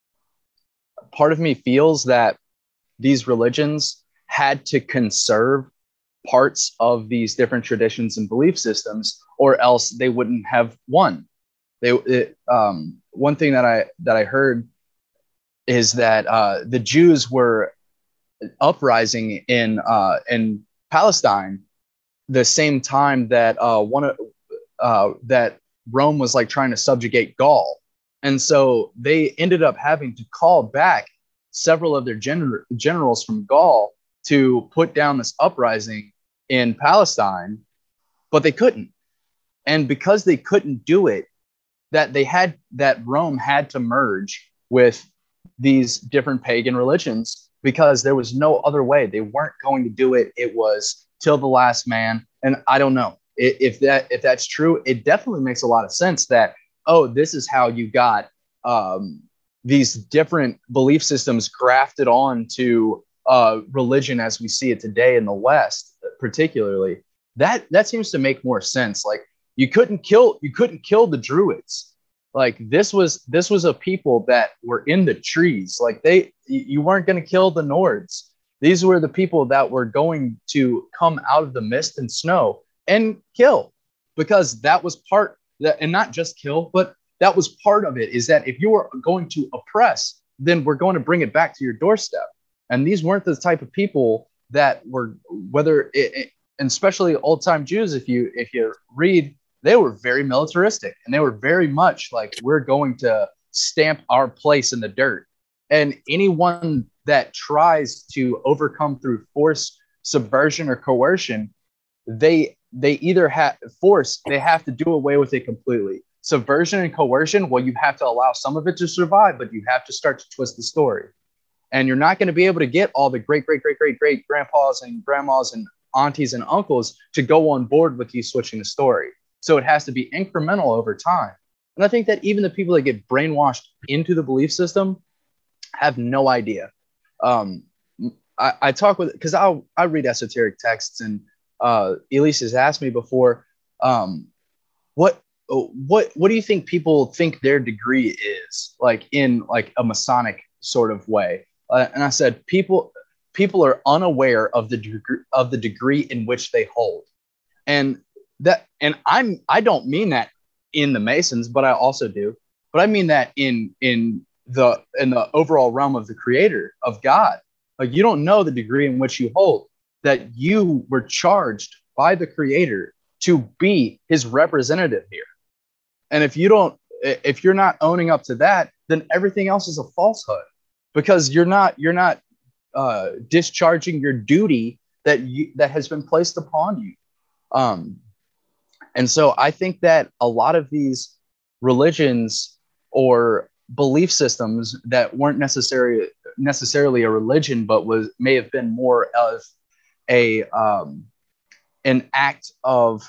part of me feels that these religions had to conserve parts of these different traditions and belief systems, or else they wouldn't have won. They it, um, one thing that I that I heard is that uh, the Jews were uprising in uh, in Palestine the same time that uh, one of uh, that Rome was like trying to subjugate Gaul, and so they ended up having to call back several of their gener- generals from Gaul to put down this uprising in Palestine, but they couldn't. And because they couldn't do it, that they had that Rome had to merge with these different pagan religions because there was no other way. They weren't going to do it. It was till the last man. And I don't know if that if that's true. It definitely makes a lot of sense that, oh, this is how you got um, these different belief systems grafted on to uh, religion as we see it today in the West, particularly. That that seems to make more sense. Like you couldn't kill you couldn't kill the Druids. Like this was this was a people that were in the trees. Like they you weren't going to kill the Nords. These were the people that were going to come out of the mist and snow and kill, because that was part that, and not just kill, but that was part of it, is that if you were going to oppress, then we're going to bring it back to your doorstep. And these weren't the type of people that were, whether it, it and especially old time Jews, if you if you read, they were very militaristic, and they were very much like, we're going to stamp our place in the dirt. And anyone that tries to overcome through force, subversion, or coercion, they they either have force, they have to do away with it completely. Subversion and coercion, well, you have to allow some of it to survive, but you have to start to twist the story. And you're not going to be able to get all the great, great, great, great, great grandpas and grandmas and aunties and uncles to go on board with you switching the story. So it has to be incremental over time. And I think that even the people that get brainwashed into the belief system have no idea. Um, I, I talk with, because I I read esoteric texts, and uh, Elise has asked me before, um, what what what do you think people think their degree is, like in like a Masonic sort of way? Uh, and I said, people people are unaware of the degree of the degree in which they hold, and that and I'm I don't mean that in the Masons, but I also do, but I mean that in in the in the overall realm of the Creator, of God. Like, you don't know the degree in which you hold, that you were charged by the Creator to be his representative here. And if you don't, if you're not owning up to that, then everything else is a falsehood, because you're not you're not uh, discharging your duty that you that has been placed upon you. Um, and so I think that a lot of these religions or belief systems that weren't necessarily necessarily a religion, but was may have been more of a um, an act of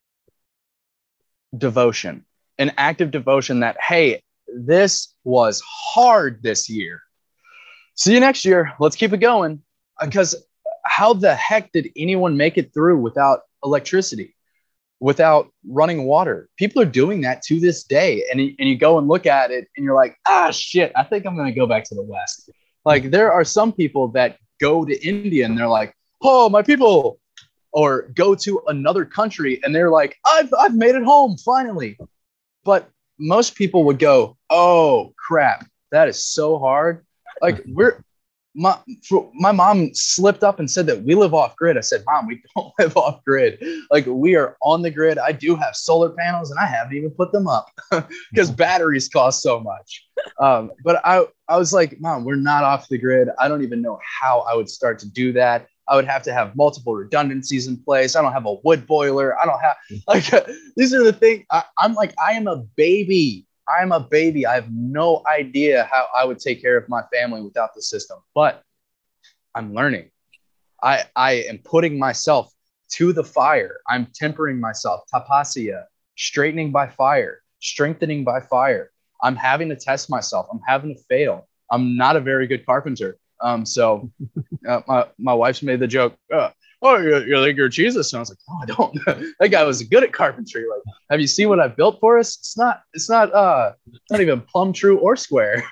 devotion, an act of devotion that, hey, this was hard this year. See you next year. Let's keep it going. Because how the heck did anyone make it through without electricity, without running water? People are doing that to this day. And, and you go and look at it and you're like, ah, shit, I think I'm going to go back to the West. Like, there are some people that go to India and they're like, oh, my people, or go to another country and they're like, I've, I've made it home finally. But most people would go, oh, crap, that is so hard. Like, we're my for, my mom slipped up and said that we live off grid. I said, Mom, we don't live off grid. Like, we are on the grid. I do have solar panels and I haven't even put them up because batteries cost so much. Um, but I, I was like, Mom, we're not off the grid. I don't even know how I would start to do that. I would have to have multiple redundancies in place. I don't have a wood boiler. I don't have like uh, these are the things. I, I'm like, I am a baby. I'm a baby. I have no idea how I would take care of my family without the system, but I'm learning. I, I am putting myself to the fire. I'm tempering myself, tapasya, straightening by fire, strengthening by fire. I'm having to test myself. I'm having to fail. I'm not a very good carpenter. Um, so uh, my, my wife's made the joke, uh, oh, you're, you're like, you're Jesus. And I was like, no, I don't. That guy was good at carpentry. Like, have you seen what I built for us? It's not, it's not, uh, not even plumb true or square.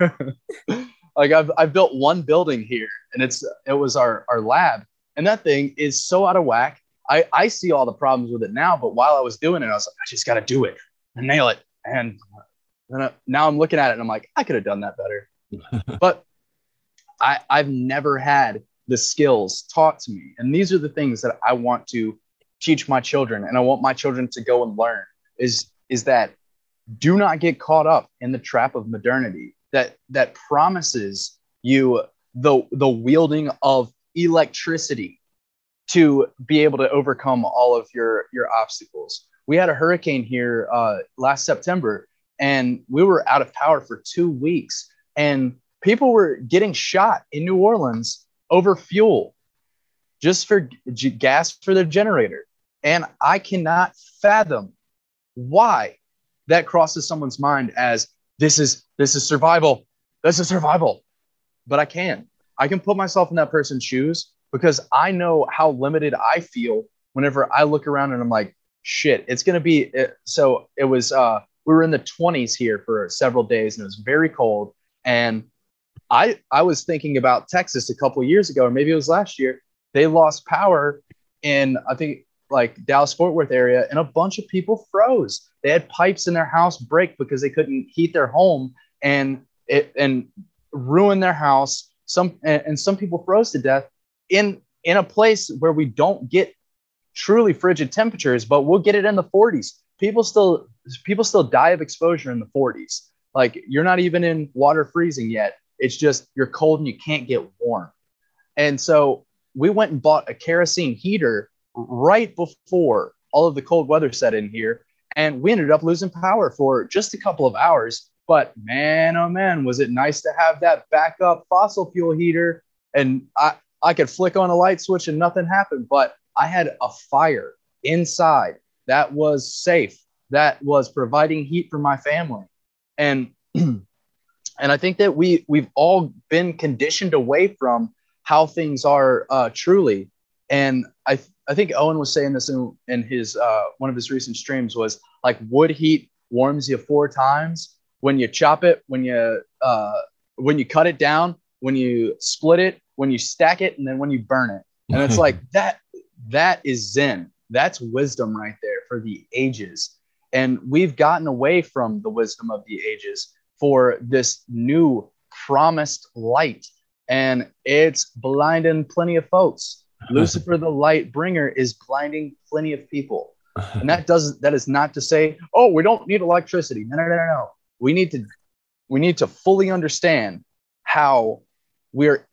Like I've, I've built one building here and it's, it was our, our lab. And that thing is so out of whack. I, I see all the problems with it now, but while I was doing it, I was like, I just got to do it and nail it. And then I, now I'm looking at it and I'm like, I could have done that better. But I, I've never had the skills taught to me. And these are the things that I want to teach my children. And I want my children to go and learn is, is that do not get caught up in the trap of modernity that, that promises you the, the wielding of electricity to be able to overcome all of your, your obstacles. We had a hurricane here uh, last September and we were out of power for two weeks and people were getting shot in New Orleans over fuel just for g- gas for their generator. And I cannot fathom why that crosses someone's mind as this is, this is survival. This is survival. But I can, I can put myself in that person's shoes because I know how limited I feel whenever I look around and I'm like, shit, it's going to be. It. So it was, uh, we were in the twenties here for several days and it was very cold. And I, I was thinking about Texas a couple of years ago, or maybe it was last year. They lost power in, I think, like Dallas Fort Worth area, and a bunch of people froze. They had pipes in their house break because they couldn't heat their home, and it and ruin their house. Some and, and some people froze to death in in a place where we don't get truly frigid temperatures, but we'll get it in the forties. People still people still die of exposure in the forties. Like you're not even in water freezing yet. It's just you're cold and you can't get warm. And so we went and bought a kerosene heater right before all of the cold weather set in here. And we ended up losing power for just a couple of hours. But man, oh man, was it nice to have that backup fossil fuel heater. And I, I could flick on a light switch and nothing happened. But I had a fire inside that was safe, that was providing heat for my family. And And I think that we, we've all been conditioned away from how things are uh, truly. And I th- I think Owen was saying this in, in his uh, one of his recent streams was like wood heat warms you four times when you chop it, when you uh, when you cut it down, when you split it, when you stack it, and then when you burn it. And it's like that that is Zen. That's wisdom right there for the ages. And we've gotten away from the wisdom of the ages for this new promised light, and it's blinding plenty of folks. Lucifer, the light bringer, is blinding plenty of people, and that does that is not to say, oh, we don't need electricity. No, no, no, no. We need to we need to fully understand how we're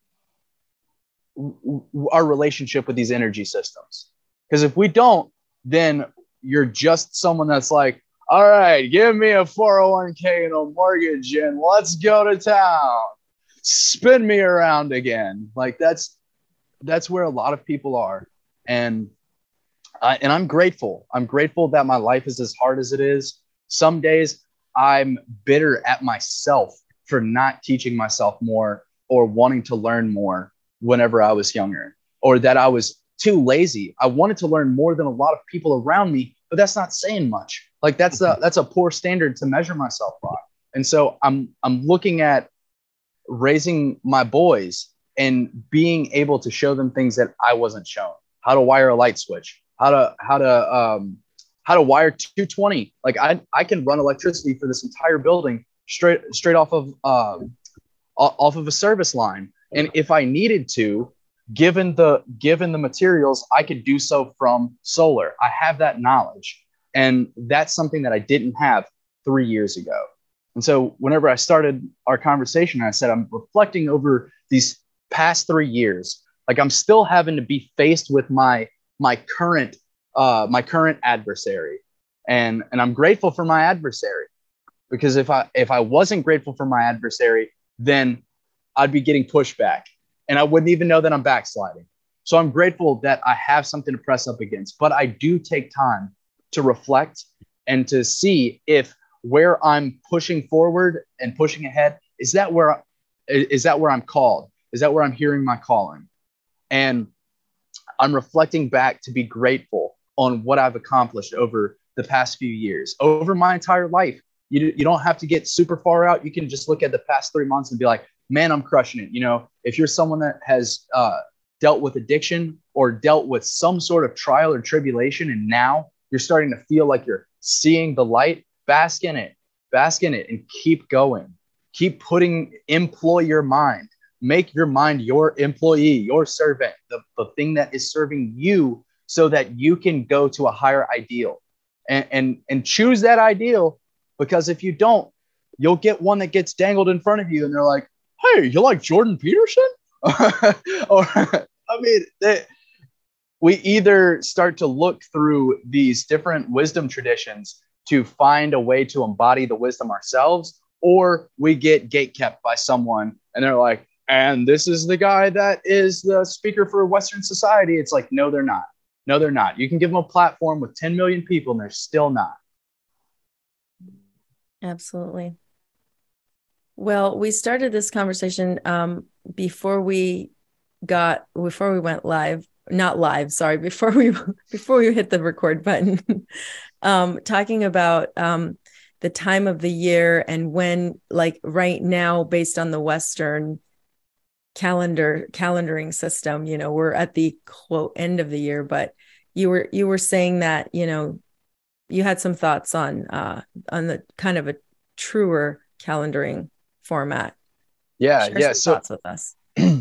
our relationship with these energy systems. Because if we don't, then you're just someone that's like, all right, give me a four oh one k and a mortgage and let's go to town. Spin me around again. Like that's, that's where a lot of people are. And, uh, and I'm grateful. I'm grateful that my life is as hard as it is. Some days I'm bitter at myself for not teaching myself more or wanting to learn more whenever I was younger, or that I was too lazy. I wanted to learn more than a lot of people around me, but that's not saying much. Like that's a, that's a poor standard to measure myself by. And so I'm, I'm looking at raising my boys and being able to show them things that I wasn't shown. How to wire a light switch, how to, how to, um, how to wire two twenty. Like I, I can run electricity for this entire building straight, straight off of, um, off of a service line. And if I needed to, given the, given the materials, I could do so from solar. I have that knowledge. And that's something that I didn't have three years ago. And so whenever I started our conversation, I said, I'm reflecting over these past three years. Like I'm still having to be faced with my, my current, uh, my current adversary. And, and I'm grateful for my adversary, because if I, if I wasn't grateful for my adversary, then I'd be getting pushback and I wouldn't even know that I'm backsliding. So I'm grateful that I have something to press up against, but I do take time to reflect and to see if where I'm pushing forward and pushing ahead, is that where, is that where I'm called? Is that where I'm hearing my calling? And I'm reflecting back to be grateful on what I've accomplished over the past few years, over my entire life. You, you don't have to get super far out. You can just look at the past three months and be like, man, I'm crushing it. You know, if you're someone that has uh, dealt with addiction or dealt with some sort of trial or tribulation, and now you're starting to feel like you're seeing the light, bask in it, bask in it and keep going. Keep putting, employ your mind, make your mind your employee, your servant, the, the thing that is serving you so that you can go to a higher ideal and, and, and choose that ideal. Because if you don't, you'll get one that gets dangled in front of you and they're like, hey, you like Jordan Peterson? Or, I mean, they, we either start to look through these different wisdom traditions to find a way to embody the wisdom ourselves, or we get gatekept by someone and they're like, and this is the guy that is the speaker for Western society. It's like, no, they're not. No, they're not. You can give them a platform with ten million people and they're still not. Absolutely. Well, we started this conversation um, before we got, before we went live, not live, sorry, before we, before we hit the record button, um, talking about um, the time of the year and when, like right now, based on the Western calendar, calendaring system, you know, we're at the quote end of the year, but you were, you were saying that, you know, you had some thoughts on, uh, on the kind of a truer calendaring format. Yeah. Share yeah. some So, thoughts with us.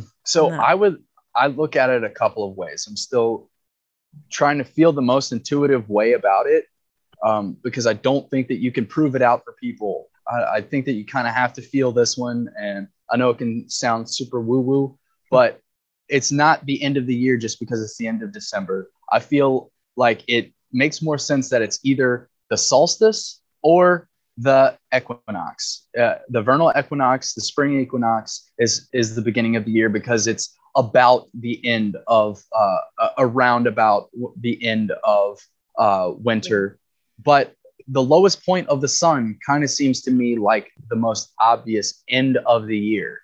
so I would, I look at it a couple of ways. I'm still trying to feel the most intuitive way about it, um, because I don't think that you can prove it out for people. I, I think that you kind of have to feel this one. And I know it can sound super woo woo, but it's not the end of the year just because it's the end of December. I feel like it makes more sense that it's either the solstice or the equinox. Uh, the vernal equinox, the spring equinox is, is the beginning of the year because it's about the end of, uh, around about the end of uh, winter. But the lowest point of the sun kind of seems to me like the most obvious end of the year.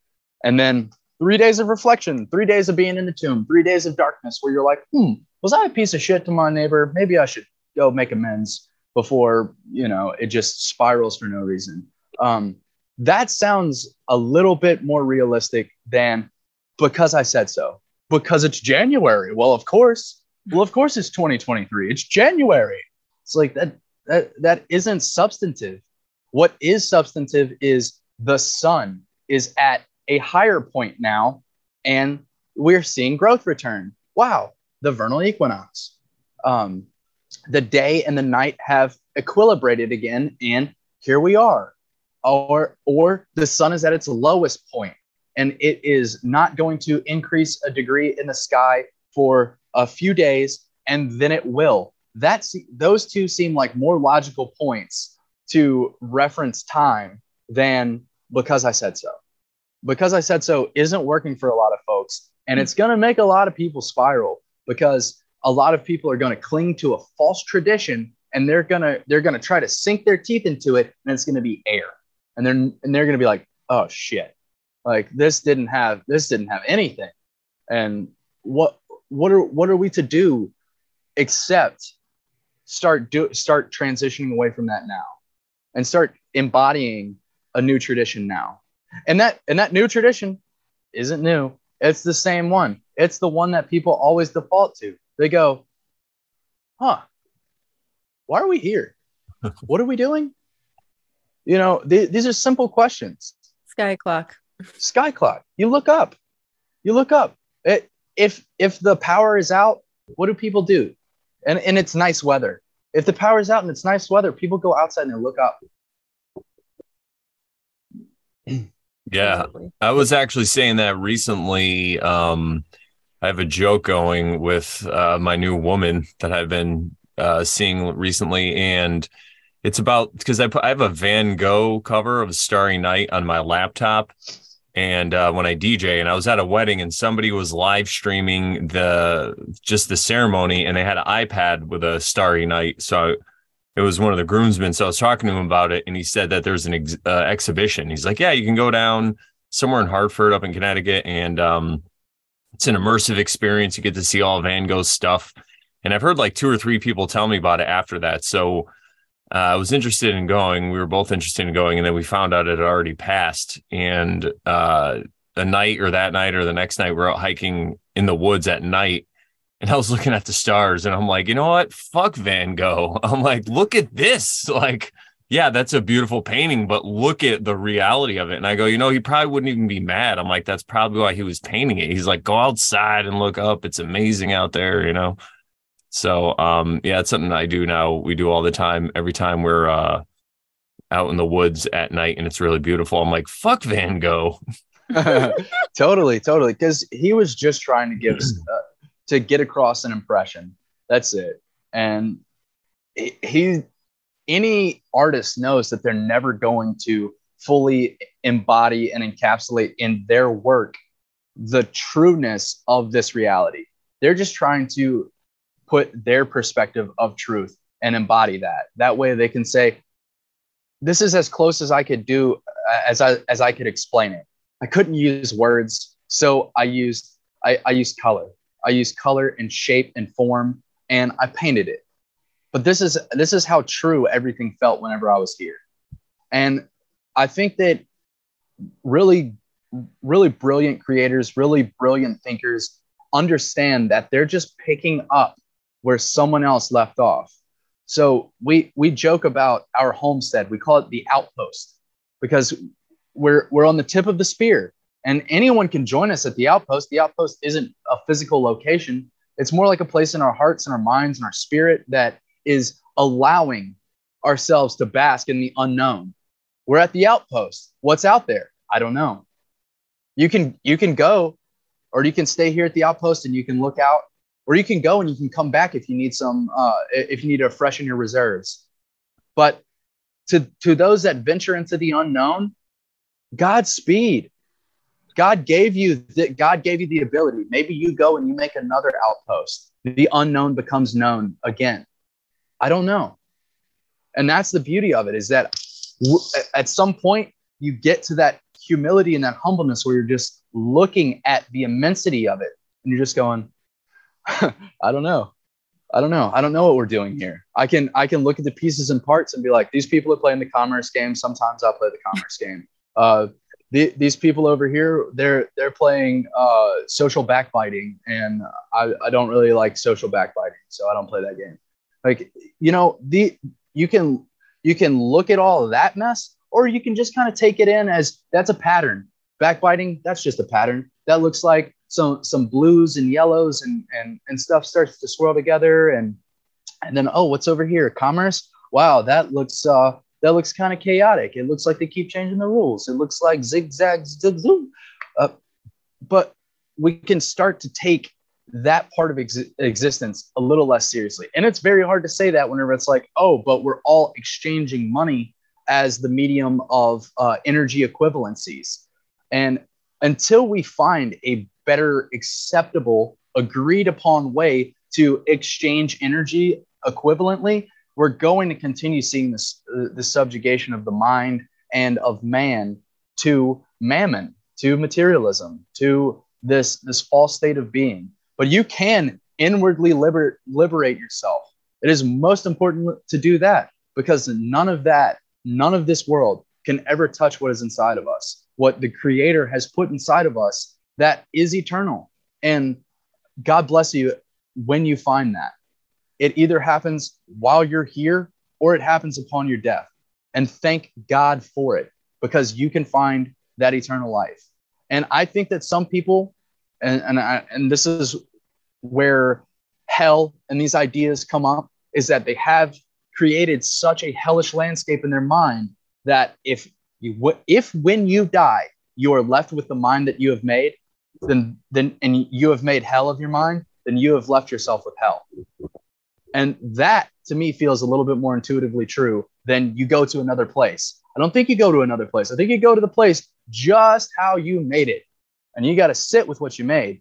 And then three days of reflection, three days of being in the tomb, three days of darkness where you're like, hmm, was I a piece of shit to my neighbor? Maybe I should go make amends before, you know, it just spirals for no reason. Um, that sounds a little bit more realistic than because I said so. Because it's January. Well, of course. Well, of course it's twenty twenty-three. It's January. It's like that, that, that isn't substantive. What is substantive is the sun is at a higher point now, and we're seeing growth return. Wow. The vernal equinox. Um, the day and the night have equilibrated again, and here we are. Or, or the sun is at its lowest point, and it is not going to increase a degree in the sky for a few days, and then it will. That's, those two seem like more logical points to reference time than because I said so. Because I said so isn't working for a lot of folks, and it's going to make a lot of people spiral because a lot of people are going to cling to a false tradition, and they're going to they're going to try to sink their teeth into it, and it's going to be air. And they're and they're going to be like, "Oh shit. Like this didn't have this didn't have anything." And what what are what are we to do except start do start transitioning away from that now and start embodying a new tradition now. And that and that new tradition isn't new. It's the same one. It's the one that people always default to. They go, huh, why are we here? What are we doing? You know, th- these are simple questions. Sky clock. Sky clock. You look up. You look up. It, if if the power is out, what do people do? And, and it's nice weather. If the power is out and it's nice weather, people go outside and they look up. Yeah, I was actually saying that recently. Um, I have a joke going with uh, my new woman that I've been uh, seeing recently, and it's about because I, I have a Van Gogh cover of Starry Night on my laptop, and uh, when I D J, and I was at a wedding, and somebody was live streaming the just the ceremony, and they had an iPad with a Starry Night, so. It was one of the groomsmen. So I was talking to him about it, and he said that there's an ex- uh, exhibition. He's like, yeah, you can go down somewhere in Hartford up in Connecticut and um, it's an immersive experience. You get to see all Van Gogh's stuff. And I've heard like two or three people tell me about it after that. So uh, I was interested in going. We were both interested in going. And then we found out it had already passed. And uh, the night or that night or the next night, we're out hiking in the woods at night. And I was looking at the stars and I'm like, you know what? Fuck Van Gogh. I'm like, look at this. Like, yeah, that's a beautiful painting, but look at the reality of it. And I go, you know, he probably wouldn't even be mad. I'm like, that's probably why he was painting it. He's like, go outside and look up. It's amazing out there, you know? So, um, yeah, it's something I do now. We do all the time. Every time we're uh, out in the woods at night and it's really beautiful. I'm like, fuck Van Gogh. Totally, totally. Because he was just trying to give us, uh, to get across an impression. That's it. And he, any artist knows that they're never going to fully embody and encapsulate in their work the trueness of this reality. They're just trying to put their perspective of truth and embody that. That way they can say, this is as close as I could do, as I, as I could explain it. I couldn't use words. So I used, I, I used color. I used color and shape and form, and I painted it. But this is this is how true everything felt whenever I was here. And I think that really, really brilliant creators, really brilliant thinkers understand that they're just picking up where someone else left off. So we we joke about our homestead. We call it the outpost because we're we're on the tip of the spear. And anyone can join us at the outpost. The outpost isn't a physical location. It's more like a place in our hearts and our minds and our spirit that is allowing ourselves to bask in the unknown. We're at the outpost. What's out there? I don't know. You can you can go, or you can stay here at the outpost and you can look out, or you can go and you can come back if you need some, uh, if you need to freshen your reserves. But to to those that venture into the unknown, Godspeed. God gave you the, God gave you the ability. Maybe you go and you make another outpost. The unknown becomes known again. I don't know. And that's the beauty of it, is that w- at some point you get to that humility and that humbleness where you're just looking at the immensity of it. And you're just going, I don't know. I don't know. I don't know what we're doing here. I can, I can look at the pieces and parts and be like, these people are playing the commerce game. Sometimes I'll play the commerce game. Uh, The, these people over here, they're they're playing uh, social backbiting, and I, I don't really like social backbiting, so I don't play that game. Like, you know, the you can you can look at all of that mess, or you can just kind of take it in as that's a pattern. Backbiting, that's just a pattern. That looks like some some blues and yellows and and and stuff starts to swirl together, and and then oh, what's over here? Commerce. Wow, that looks uh. That looks kind of chaotic. It looks like they keep changing the rules. It looks like zigzag, zig, zoom. Uh, but we can start to take that part of ex- existence a little less seriously. And it's very hard to say that whenever it's like, oh, but we're all exchanging money as the medium of uh, energy equivalencies. And until we find a better, acceptable, agreed upon way to exchange energy equivalently, we're going to continue seeing this, uh, the subjugation of the mind and of man to mammon, to materialism, to this, this false state of being. But you can inwardly liber- liberate yourself. It is most important to do that, because none of that, none of this world can ever touch what is inside of us, what the Creator has put inside of us that is eternal. And God bless you when you find that. It either happens while you're here or it happens upon your death. And thank God for it, because you can find that eternal life. And I think that some people, and and, I, and this is where hell and these ideas come up, is that they have created such a hellish landscape in their mind that if you if when you die, you are left with the mind that you have made, then then and you have made hell of your mind, then you have left yourself with hell. And that, to me, feels a little bit more intuitively true than you go to another place. I don't think you go to another place. I think you go to the place just how you made it. And you got to sit with what you made.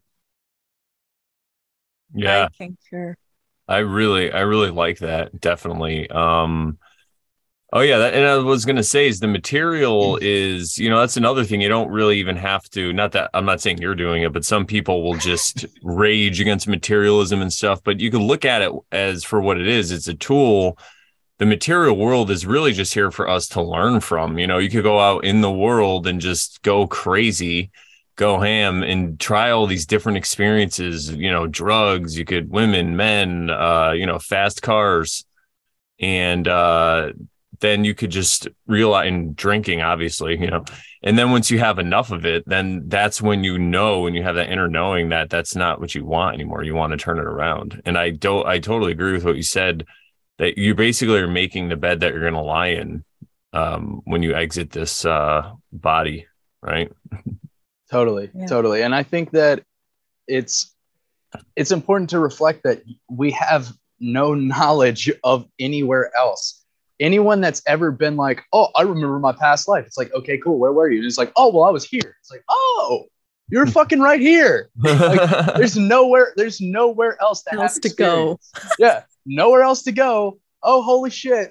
Yeah. I concur. I really, I really like that. Definitely. Um, Oh yeah, that, and I was gonna say is the material is, you know, that's another thing. You don't really even have to. Not that I'm not saying you're doing it, but some people will just rage against materialism and stuff. But you can look at it as for what it is. It's a tool. The material world is really just here for us to learn from. You know, you could go out in the world and just go crazy, go ham, and try all these different experiences. You know, drugs. You could women, men. Uh, you know, fast cars, and uh then you could just realize, and drinking, obviously, you know, and then once you have enough of it, then that's when you know, when you have that inner knowing that that's not what you want anymore. You want to turn it around. And I don't, I totally agree with what you said, that you basically are making the bed that you're going to lie in um, when you exit this uh, body, right? Totally, Yeah. totally. And I think that it's, it's important to reflect that we have no knowledge of anywhere else. Anyone that's ever been like, oh, I remember my past life. It's like, okay, cool. Where were you? And it's like, oh, well, I was here. It's like, oh, you're fucking right here. Like, there's nowhere, there's nowhere else to, Else have to go. Yeah, nowhere else to go. Oh, holy shit.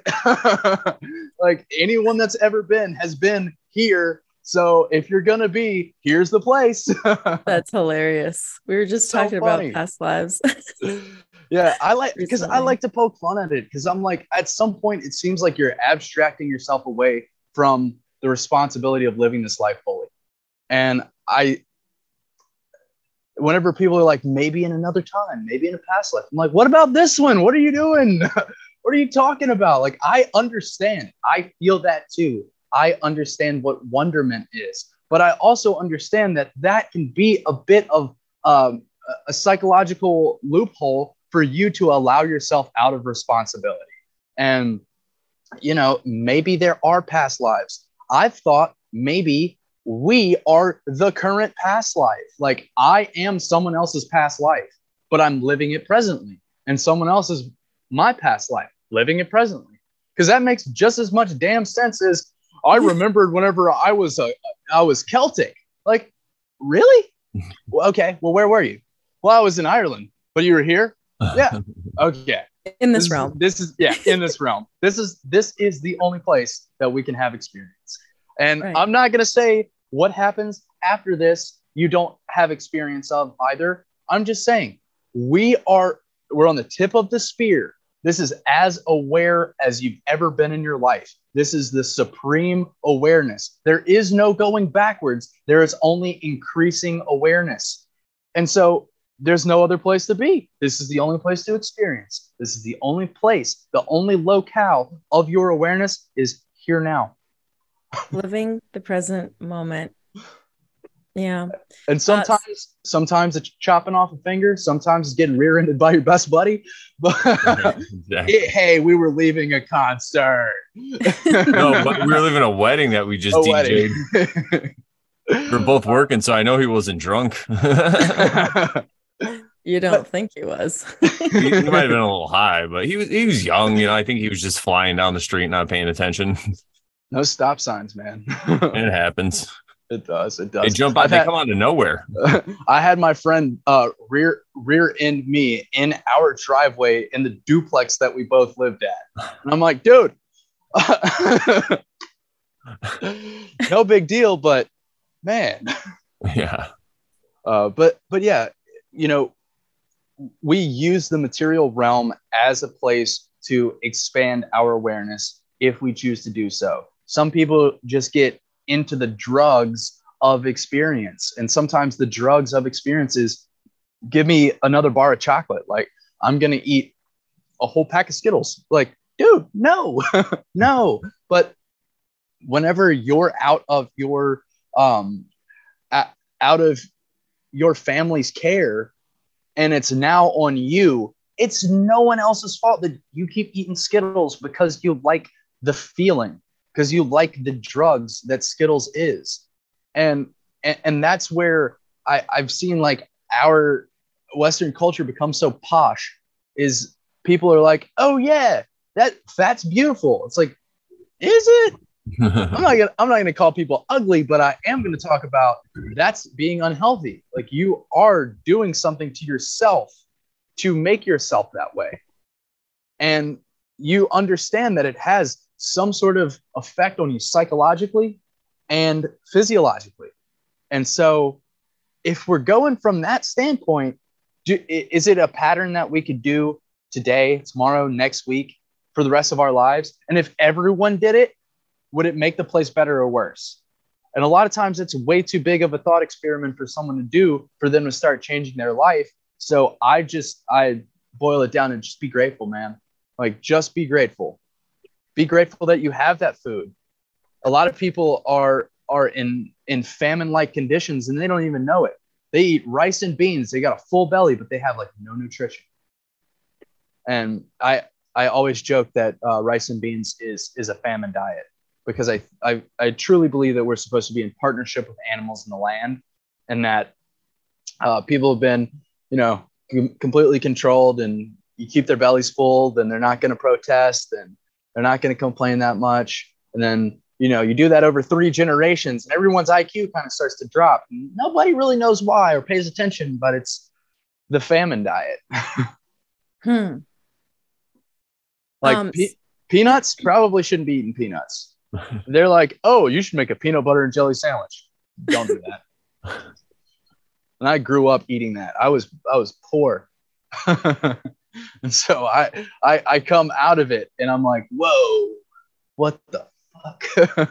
Like anyone that's ever been has been here. So if you're going to be, here's the place. That's hilarious. We were just So talking funny. about past lives. Yeah, I like because I Recently. like to poke fun at it because I'm like, at some point, it seems like you're abstracting yourself away from the responsibility of living this life fully. And I, whenever people are like, maybe in another time, maybe in a past life, I'm like, what about this one? What are you doing? What are you talking about? Like, I understand. I feel that too. I understand what wonderment is, but I also understand that that can be a bit of um, a psychological loophole for you to allow yourself out of responsibility. And, you know, maybe there are past lives. I've thought maybe we are the current past life. Like I am someone else's past life, but I'm living it presently. And someone else is my past life, living it presently. Because that makes just as much damn sense as I remembered whenever I was uh, I was Celtic. Like, really? Well, okay. Well, where were you? Well, I was in Ireland, but you were here. Yeah. Okay. In this is- realm. This is yeah, in this realm. This is this is the only place that we can have experience. And Right. I'm not gonna say what happens after this you don't have experience of either. I'm just saying we are we're on the tip of the spear. This is as aware as you've ever been in your life. This is the supreme awareness. There is no going backwards. There is only increasing awareness. And so there's no other place to be. This is the only place to experience. This is the only place, the only locale of your awareness is here now. Living the present moment. Yeah. And sometimes, sometimes it's chopping off a finger. Sometimes it's getting rear-ended by your best buddy. But Exactly. it- hey, we were leaving a concert. No, but we were living a wedding that we just A D J'd. wedding. We were both working, so I know he wasn't drunk. You don't think he was. he, he might have been a little high, but he was he was young. You know, I think he was just flying down the street, not paying attention. No stop signs, man. It happens. It does. It does. They jump out. I've They had- come out of nowhere. I had my friend uh, rear rear end me in our driveway in the duplex that we both lived at, and I'm like, dude, no big deal, but man, Yeah. uh, but but yeah, you know, we use the material realm as a place to expand our awareness if we choose to do so. Some people just get into the drugs of experience, and sometimes the drugs of experience is give me another bar of chocolate. Like I'm gonna eat a whole pack of Skittles. Like, dude, no, no. But whenever you're out of your um a- out of your family's care and it's now on you, it's no one else's fault that you keep eating Skittles because you like the feeling, because you like the drugs that Skittles is. And and, and that's where I, I've seen like our Western culture become so posh, is people are like, oh yeah, that fat's beautiful. It's like, is it? I'm not gonna I'm not gonna call people ugly, but I am gonna talk about that's being unhealthy. Like you are doing something to yourself to make yourself that way. And you understand that it has some sort of effect on you psychologically and physiologically. And so if we're going from that standpoint, do, is it a pattern that we could do today, tomorrow, next week, for the rest of our lives? And if everyone did it, would it make the place better or worse? And a lot of times it's way too big of a thought experiment for someone to do for them to start changing their life. So I just, I boil it down and just be grateful, man. Like, just be grateful. Be grateful that you have that food. A lot of people are, are in, in famine-like conditions and they don't even know it. They eat rice and beans. They got a full belly, but they have like no nutrition. And I, I always joke that uh, rice and beans is, is a famine diet, because I, I, I truly believe that we're supposed to be in partnership with animals in the land, and that uh, people have been, you know, com- completely controlled, and you keep their bellies full, then they're not going to protest and they're not going to complain that much. And then, you know, you do that over three generations and everyone's I Q kind of starts to drop. And nobody really knows why or pays attention, but it's the famine diet. hmm. Like um, pe- peanuts probably shouldn't be eating peanuts. They're like, oh, you should make a peanut butter and jelly sandwich. Don't do that. And I grew up eating that. I was, I was poor. And so I, I, I come out of it and I'm like, whoa, what the fuck?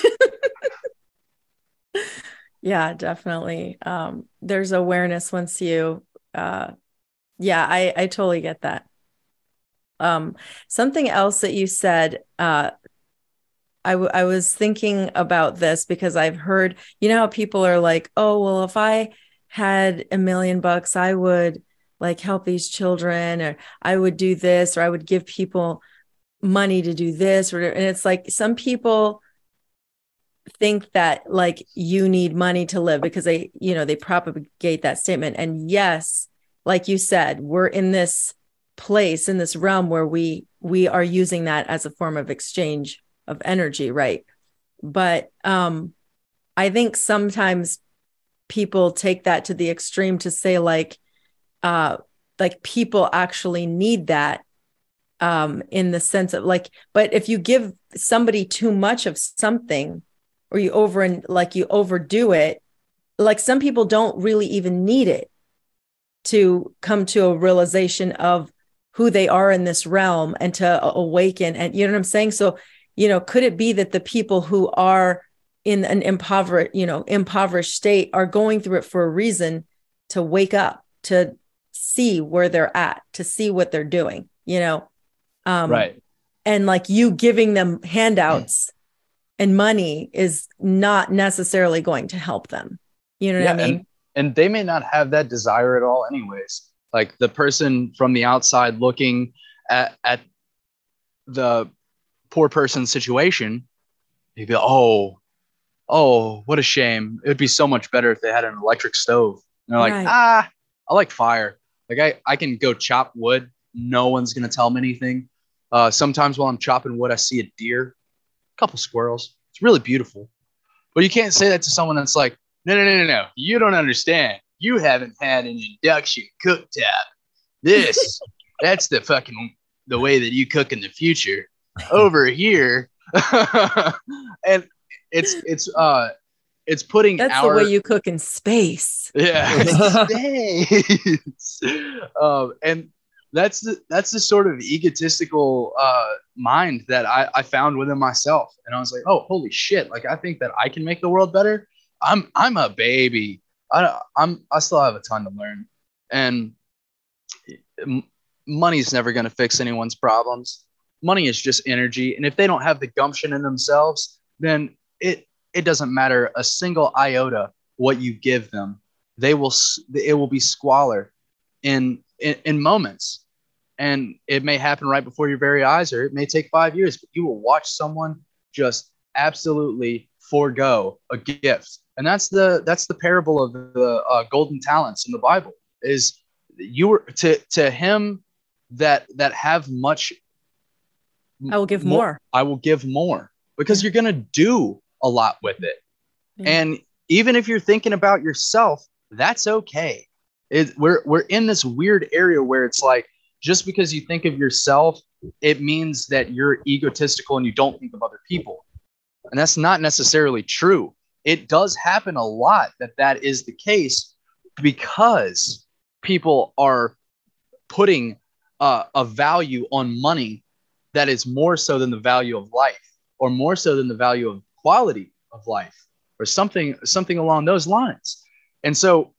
Yeah, definitely. Um, there's awareness once you, uh, yeah, I, I totally get that. Um, something else that you said, uh, I, w- I was thinking about this because I've heard, you know, how people are like, oh, well, if I had a million bucks, I would like help these children, or I would do this, or I would give people money to do this. Or, and it's like, some people think that like you need money to live because they, you know, they propagate that statement. And yes, like you said, we're in this place, in this realm where we, we are using that as a form of exchange of energy. Right. But um, I think sometimes people take that to the extreme to say like, uh, like people actually need that um, in the sense of like, but if you give somebody too much of something, or you over and like you overdo it, like some people don't really even need it to come to a realization of who they are in this realm and to awaken. And you know what I'm saying? So, you know, could it be that the people who are in an impoverished, you know, impoverished state are going through it for a reason, to wake up, to see where they're at, to see what they're doing, you know? Um, right. And like you giving them handouts and money is not necessarily going to help them. You know yeah, what I mean? And, and they may not have that desire at all anyways. Like the person from the outside looking at, at the poor person's situation, you'd be like, oh, oh, what a shame. It would be so much better if they had an electric stove. And they're like, Right. ah, I like fire. Like I, I can go chop wood. No one's going to tell me anything. Uh, sometimes while I'm chopping wood, I see a deer, a couple squirrels. It's really beautiful. But you can't say that to someone that's like, no, no, no, no, no. You don't understand. You haven't had an induction cooktop. This, that's the fucking, the way that you cook in the future. Over here. And it's, it's, uh, it's putting That's our, the way you cook in space. yeah, space. um, and that's the, that's the sort of egotistical uh, mind that I, I found within myself. And I was like, oh, holy shit. Like, I think that I can make the world better. I'm, I'm a baby. I, I'm, I still have a ton to learn. And m- money's never going to fix anyone's problems. Money is just energy. And if they don't have the gumption in themselves, then it, it doesn't matter a single iota what you give them. They will, it will be squalor in, in, in moments. And it may happen right before your very eyes, or it may take five years, but you will watch someone just absolutely forego a gift. And that's the, that's the parable of the uh, golden talents in the Bible, is you were to, to him that, that have much. I will give more. more. I will give more, because you're going to do a lot with it. Yeah. And even if you're thinking about yourself, that's okay. It, we're, we're in this weird area where it's like, just because you think of yourself it means that you're egotistical and you don't think of other people. And that's not necessarily true. It does happen a lot that that is the case because people are putting uh, a value on money that is more so than the value of life, or more so than the value of quality of life, or something, something along those lines. And so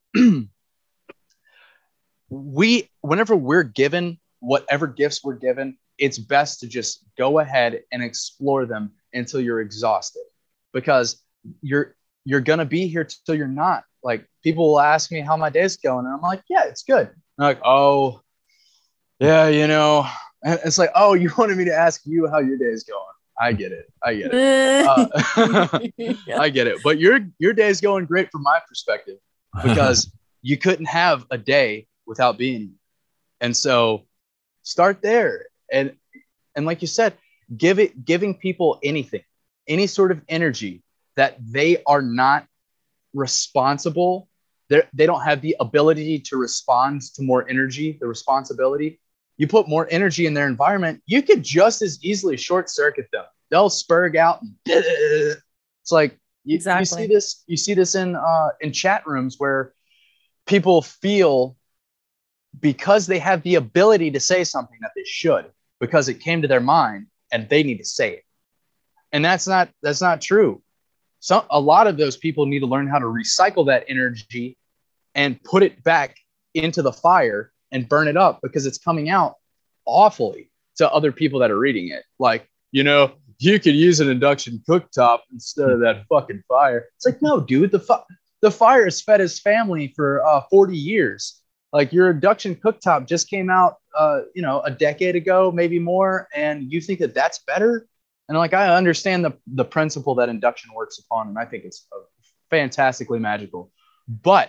we, whenever we're given whatever gifts we're given, it's best to just go ahead and explore them until you're exhausted, because you're, you're going to be here till you're not. Like, people will ask me how my day's going, and I'm like, yeah, it's good. And they're like, oh yeah, you know, and it's like, oh, you wanted me to ask you how your day is going. I get it. I get it. Uh, Yeah. I get it. But your, your day is going great from my perspective, because you couldn't have a day without being here. And so start there. And, and like you said, give it, giving people anything, any sort of energy that they are not responsible. They're, they don't have the ability to respond to more energy, the responsibility. You put more energy in their environment, you could just as easily short circuit them. They'll spurg out. And it's like, you, Exactly. you see this, you see this in, uh, in chat rooms where people feel because they have the ability to say something that they should, because it came to their mind and they need to say it. And that's not, that's not true. So a lot of those people need to learn how to recycle that energy and put it back into the fire and burn it up, because it's coming out awfully to other people that are reading it. Like, you know, you could use an induction cooktop instead of that fucking fire. It's like, no, dude, the, fu- the fire has fed his family for uh, forty years. Like, your induction cooktop just came out, uh, you know, a decade ago, maybe more. And you think that that's better? And like, I understand the, the principle that induction works upon, and I think it's uh, fantastically magical. But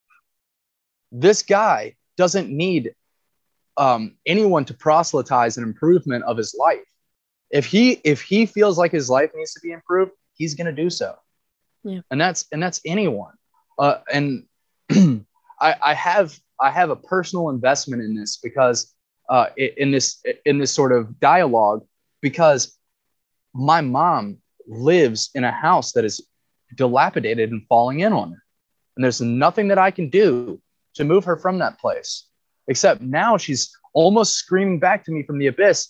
this guy doesn't need um, anyone to proselytize an improvement of his life. If he if he feels like his life needs to be improved, he's going to do so. Yeah. And that's and that's anyone. Uh, and I, I have I have a personal investment in this, because uh, in this in this sort of dialogue, because my mom lives in a house that is dilapidated and falling in on her, and there's nothing that I can do to move her from that place, except now she's almost screaming back to me from the abyss.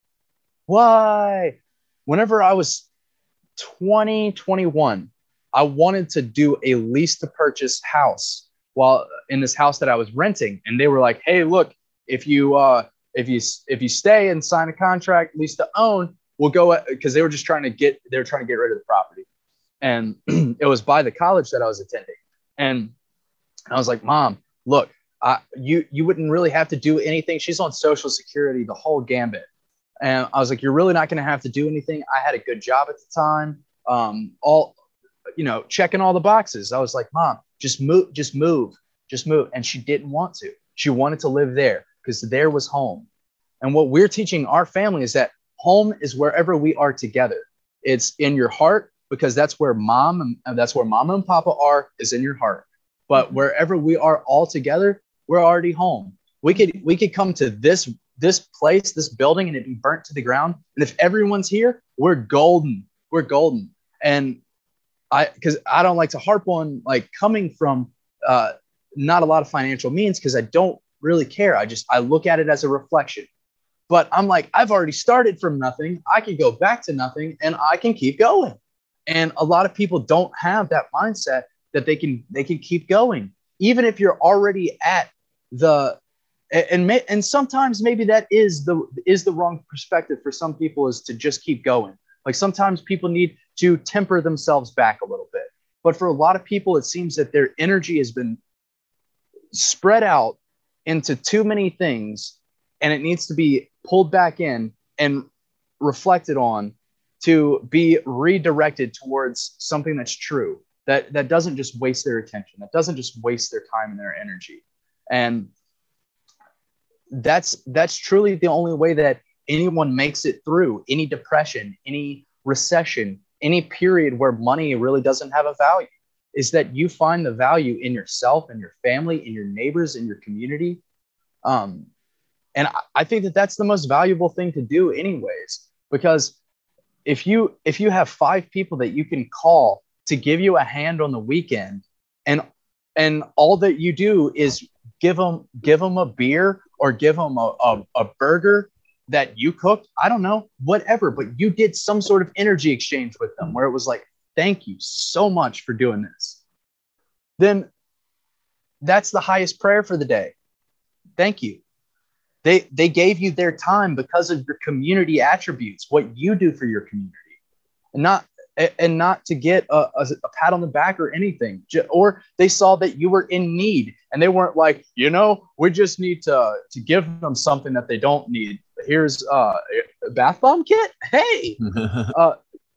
Why? Whenever I was twenty, twenty-one, I wanted to do a lease to purchase house while in this house that I was renting. And they were like, hey, look, if you, uh, if you, if you stay and sign a contract, lease to own, we'll go, because they were just trying to get, they were trying to get rid of the property. And it was by the college that I was attending. And I was like, Mom, look, uh, you, you wouldn't really have to do anything. She's on Social Security, the whole gambit. And I was like, you're really not going to have to do anything. I had a good job at the time. Um, all, you know, checking all the boxes. I was like, Mom, just move, just move, just move. And she didn't want to. She wanted to live there because there was home. And what we're teaching our family is that home is wherever we are together. It's in your heart, because that's where mom and that's where mama and papa are, is in your heart. But wherever we are all together, we're already home. We could, we could come to this, this place, this building, and it'd be burnt to the ground. And if everyone's here, we're golden. We're golden. And I, because I don't like to harp on like coming from uh, not a lot of financial means, because I don't really care. I just, I look at it as a reflection. But I'm like, I've already started from nothing. I can go back to nothing, and I can keep going. And a lot of people don't have that mindset that they can, they can keep going, even if you're already at the, and may, and sometimes maybe that is the, is the wrong perspective for some people, is to just keep going. Like, sometimes people need to temper themselves back a little bit. But for a lot of people, it seems that their energy has been spread out into too many things, and it needs to be pulled back in and reflected on to be redirected towards something that's true, that, that doesn't just waste their attention, that doesn't just waste their time and their energy. And that's, that's truly the only way that anyone makes it through any depression, any recession, any period where money really doesn't have a value, is that you find the value in yourself and your family, in your neighbors, in your community. Um, And I, I think that that's the most valuable thing to do anyways, because if you if you have five people that you can call to give you a hand on the weekend, and and all that you do is give them give them a beer or give them a, a, a burger that you cooked, I don't know, whatever, but you did some sort of energy exchange with them where it was like, thank you so much for doing this. Then that's the highest prayer for the day. Thank you. They they gave you their time because of your community attributes, what you do for your community, and not and not to get a, a, a pat on the back or anything. Or they saw that you were in need and they weren't like, you know, we just need to to give them something that they don't need. Here's uh, a bath bomb kit. Hey, uh,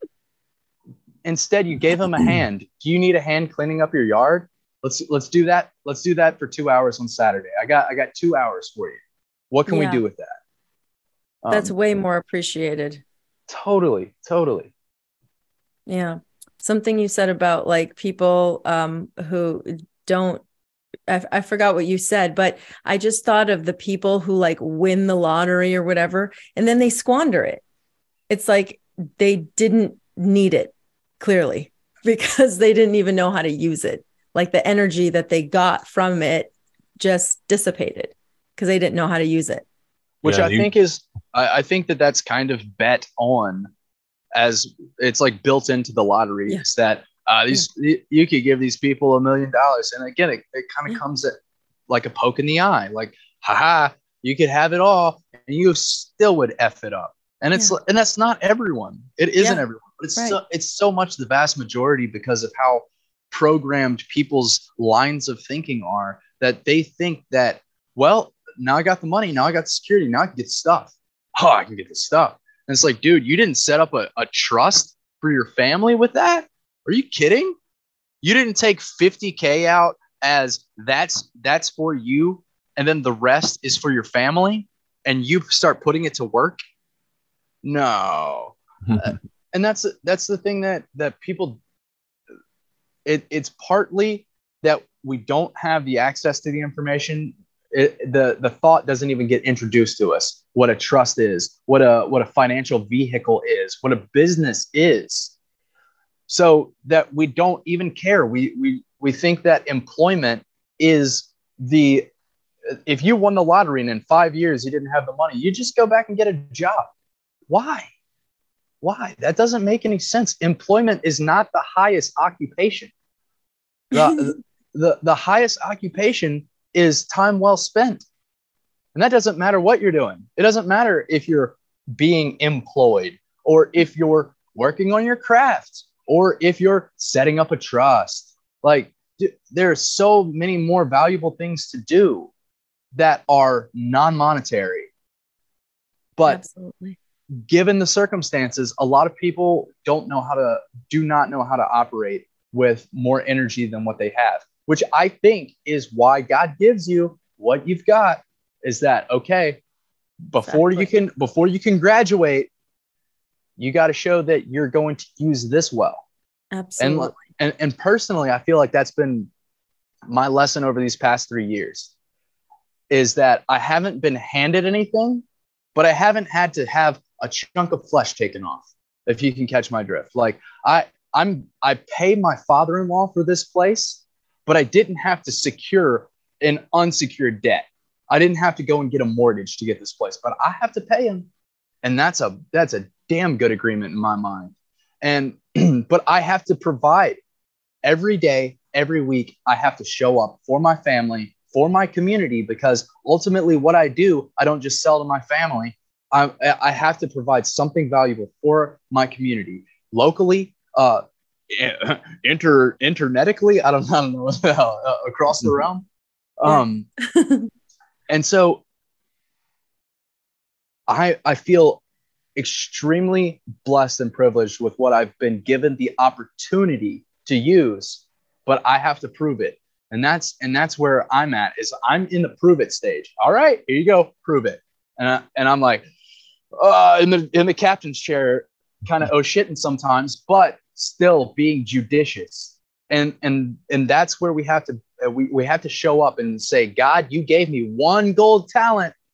instead you gave them a hand. Do you need a hand cleaning up your yard? Let's let's do that. Let's do that for two hours on Saturday. I got I got two hours for you. What can yeah. we do with that? Um, That's way more appreciated. Totally, totally. Yeah. Something you said about like people um, who don't, I, I forgot what you said, but I just thought of the people who like win the lottery or whatever, and then they squander it. It's like they didn't need it, clearly, because they didn't even know how to use it. Like the energy that they got from it just dissipated because they didn't know how to use it. Which yeah, I you- think is, I, I think that that's kind of bet on, as it's like built into the lottery. Yeah. Is that uh, these yeah. you, you could give these people a million dollars, and again, it, it kind of yeah. comes at like a poke in the eye, like, haha, you could have it all, and you still would F it up. And it's yeah. and that's not everyone. It isn't yeah. everyone, but it's right. so, it's so much the vast majority because of how programmed people's lines of thinking are, that they think that, well, now I got the money, now I got the security, now I can get stuff. Oh, I can get the stuff. And it's like, dude, you didn't set up a, a trust for your family with that? Are you kidding? You didn't take fifty K out as that's that's for you, and then the rest is for your family, and you start putting it to work? No. uh, and that's that's the thing that that people, it, it's partly that we don't have the access to the information. It, the the thought doesn't even get introduced to us, what a trust is, what a what a financial vehicle is, what a business is, so that we don't even care. We we we think that employment is the, if you won the lottery and in five years you didn't have the money, you just go back and get a job. Why? Why? That doesn't make any sense. Employment is not the highest occupation. The, the, the highest occupation is time well spent. And that doesn't matter what you're doing. It doesn't matter if you're being employed, or if you're working on your craft, or if you're setting up a trust. Like, there are so many more valuable things to do that are non-monetary. But Absolutely. Given the circumstances, a lot of people don't know how to, do not know how to operate with more energy than what they have, which I think is why God gives you what you've got. Is that, okay, before exactly. you can, before you can graduate, you got to show that you're going to use this well. Absolutely. And, and, and personally, I feel like that's been my lesson over these past three years, is that I haven't been handed anything, but I haven't had to have a chunk of flesh taken off, if you can catch my drift. Like I, I'm, I paid my father-in-law for this place, but I didn't have to secure an unsecured debt. I didn't have to go and get a mortgage to get this place, but I have to pay him. And that's a, that's a damn good agreement in my mind. And, but I have to provide every day, every week. I have to show up for my family, for my community, because ultimately what I do, I don't just sell to my family. I, I have to provide something valuable for my community locally, uh, inter internetically. I don't, I don't know uh, across the realm. Um, and so I I feel extremely blessed and privileged with what I've been given the opportunity to use, but I have to prove it. And that's and that's where I'm at, is I'm in the prove it stage. All right, here you go, prove it. And I, and I'm like, uh, in the in the captain's chair, kind of oh shitting sometimes, but still being judicious. And and and that's where we have to uh, we we have to show up and say, God, you gave me one gold talent,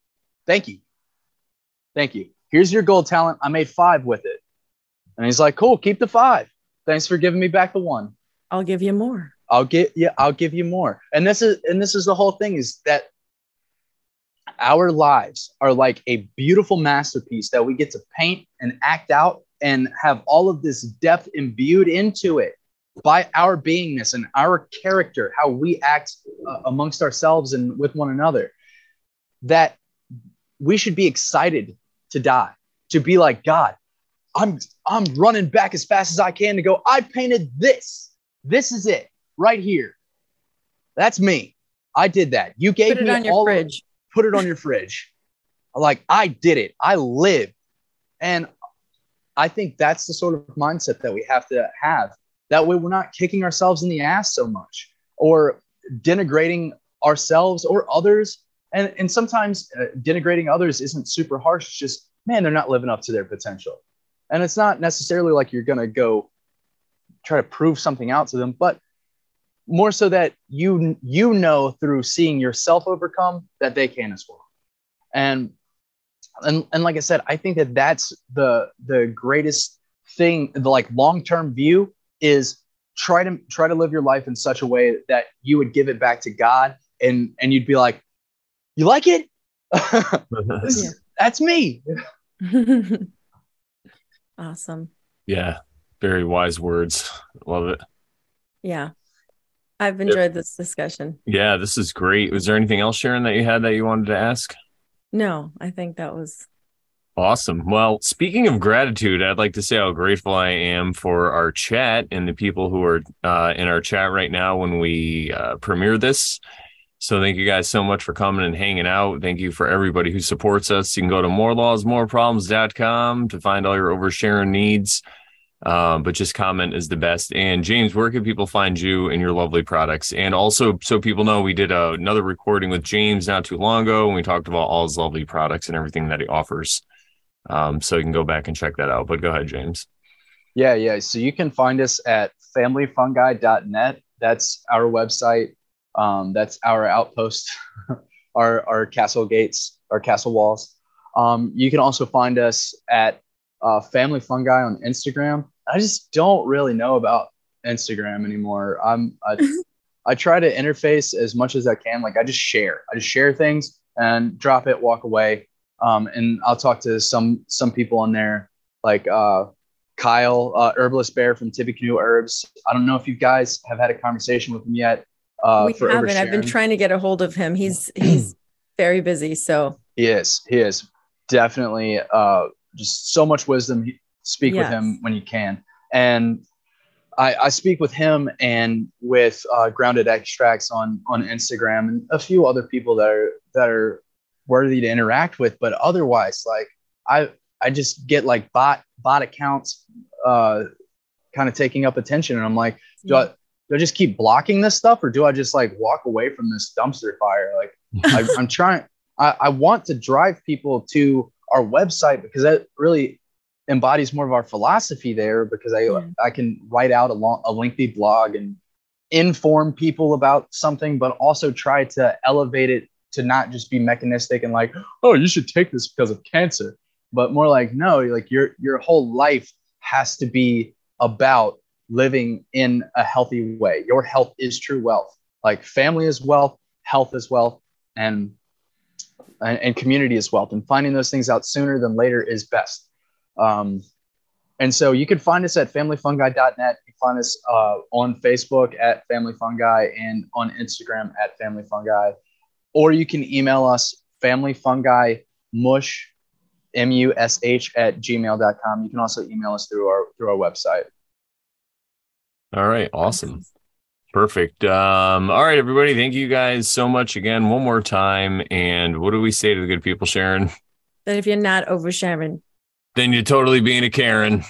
thank you. Thank you. Here's your gold talent. I made five with it. And he's like, cool, keep the five. Thanks for giving me back the one. I'll give you more. I'll get yeah, I'll give you more. And this is and this is the whole thing, is that our lives are like a beautiful masterpiece that we get to paint and act out and have all of this depth imbued into it by our beingness and our character, how we act uh, amongst ourselves and with one another, that we should be excited to die, to be like, God, I'm I'm running back as fast as I can to go, I painted this. This is it right here. That's me. I did that. You gave Put it me on your all fridge. Of, put it on your fridge. Like, I did it. I lived. And I think that's the sort of mindset that we have to have. That way we're not kicking ourselves in the ass so much or denigrating ourselves or others. And, and sometimes uh, denigrating others isn't super harsh. It's just, man, they're not living up to their potential. And it's not necessarily like you're going to go try to prove something out to them, but more so that you, you know, through seeing yourself overcome, that they can as well. And, and, and like I said, I think that that's the, the greatest thing, the like long-term view, is try to try to live your life in such a way that you would give it back to God, and and you'd be like, you like it? This, yeah. That's me. Awesome. Yeah. Very wise words. Love it. Yeah. I've enjoyed this discussion. Yeah, this is great. Was there anything else, Sharon, that you had that you wanted to ask? No, I think that was awesome. Well, speaking of gratitude, I'd like to say how grateful I am for our chat and the people who are uh, in our chat right now when we uh, premiere this. So thank you guys so much for coming and hanging out. Thank you for everybody who supports us. You can go to more laws more problems dot com to find all your oversharing needs. Um, but just comment is the best. And James, where can people find you and your lovely products? And also, so people know, we did a, another recording with James not too long ago, and we talked about all his lovely products and everything that he offers. Um, so you can go back and check that out. But go ahead, James. Yeah, yeah. So you can find us at family fungi dot net. That's our website. Um, that's our outpost, our our castle gates, our castle walls. Um, you can also find us at uh, Family Fungi on Instagram. I just don't really know about Instagram anymore. I'm I, I try to interface as much as I can. Like, I just share. I just share things and drop it, walk away. Um, and I'll talk to some some people on there, like uh, Kyle, uh, Herbalist Bear from Tippecanoe Herbs. I don't know if you guys have had a conversation with him yet. Uh, we for haven't. I've been trying to get a hold of him. He's he's very busy. So he is. He is definitely uh, just so much wisdom. Speak yes. with him when you can. And I, I speak with him and with uh, Grounded Extracts on on Instagram, and a few other people that are that are worthy to interact with. But otherwise, like I I just get like bot bot accounts uh, kind of taking up attention, and I'm like, do I, do I just keep blocking this stuff, or do I just like walk away from this dumpster fire? Like I, I'm trying. I, I want to drive people to our website because that really embodies more of our philosophy there, because I yeah. I can write out a long, a lengthy blog and inform people about something, but also try to elevate it to not just be mechanistic and like, oh, you should take this because of cancer, but more like, no, like your your whole life has to be about living in a healthy way. Your health is true wealth. Like family is wealth, health is wealth, and and, and community is wealth. And finding those things out sooner than later is best. Um, and so you can find us at family fungi dot net. You can find us uh, on Facebook at Family Fungi and on Instagram at Family Fungi. Or you can email us familyfungimush, M U S H at gmail dot com. You can also email us through our through our website. All right. Awesome. Perfect. Um, all right, everybody. Thank you guys so much again, one more time. And what do we say to the good people, Sharon? That if you're not oversharing, then you're totally being a Karen.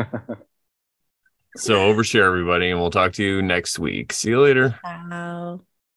So overshare, everybody, and we'll talk to you next week. See you later. Wow.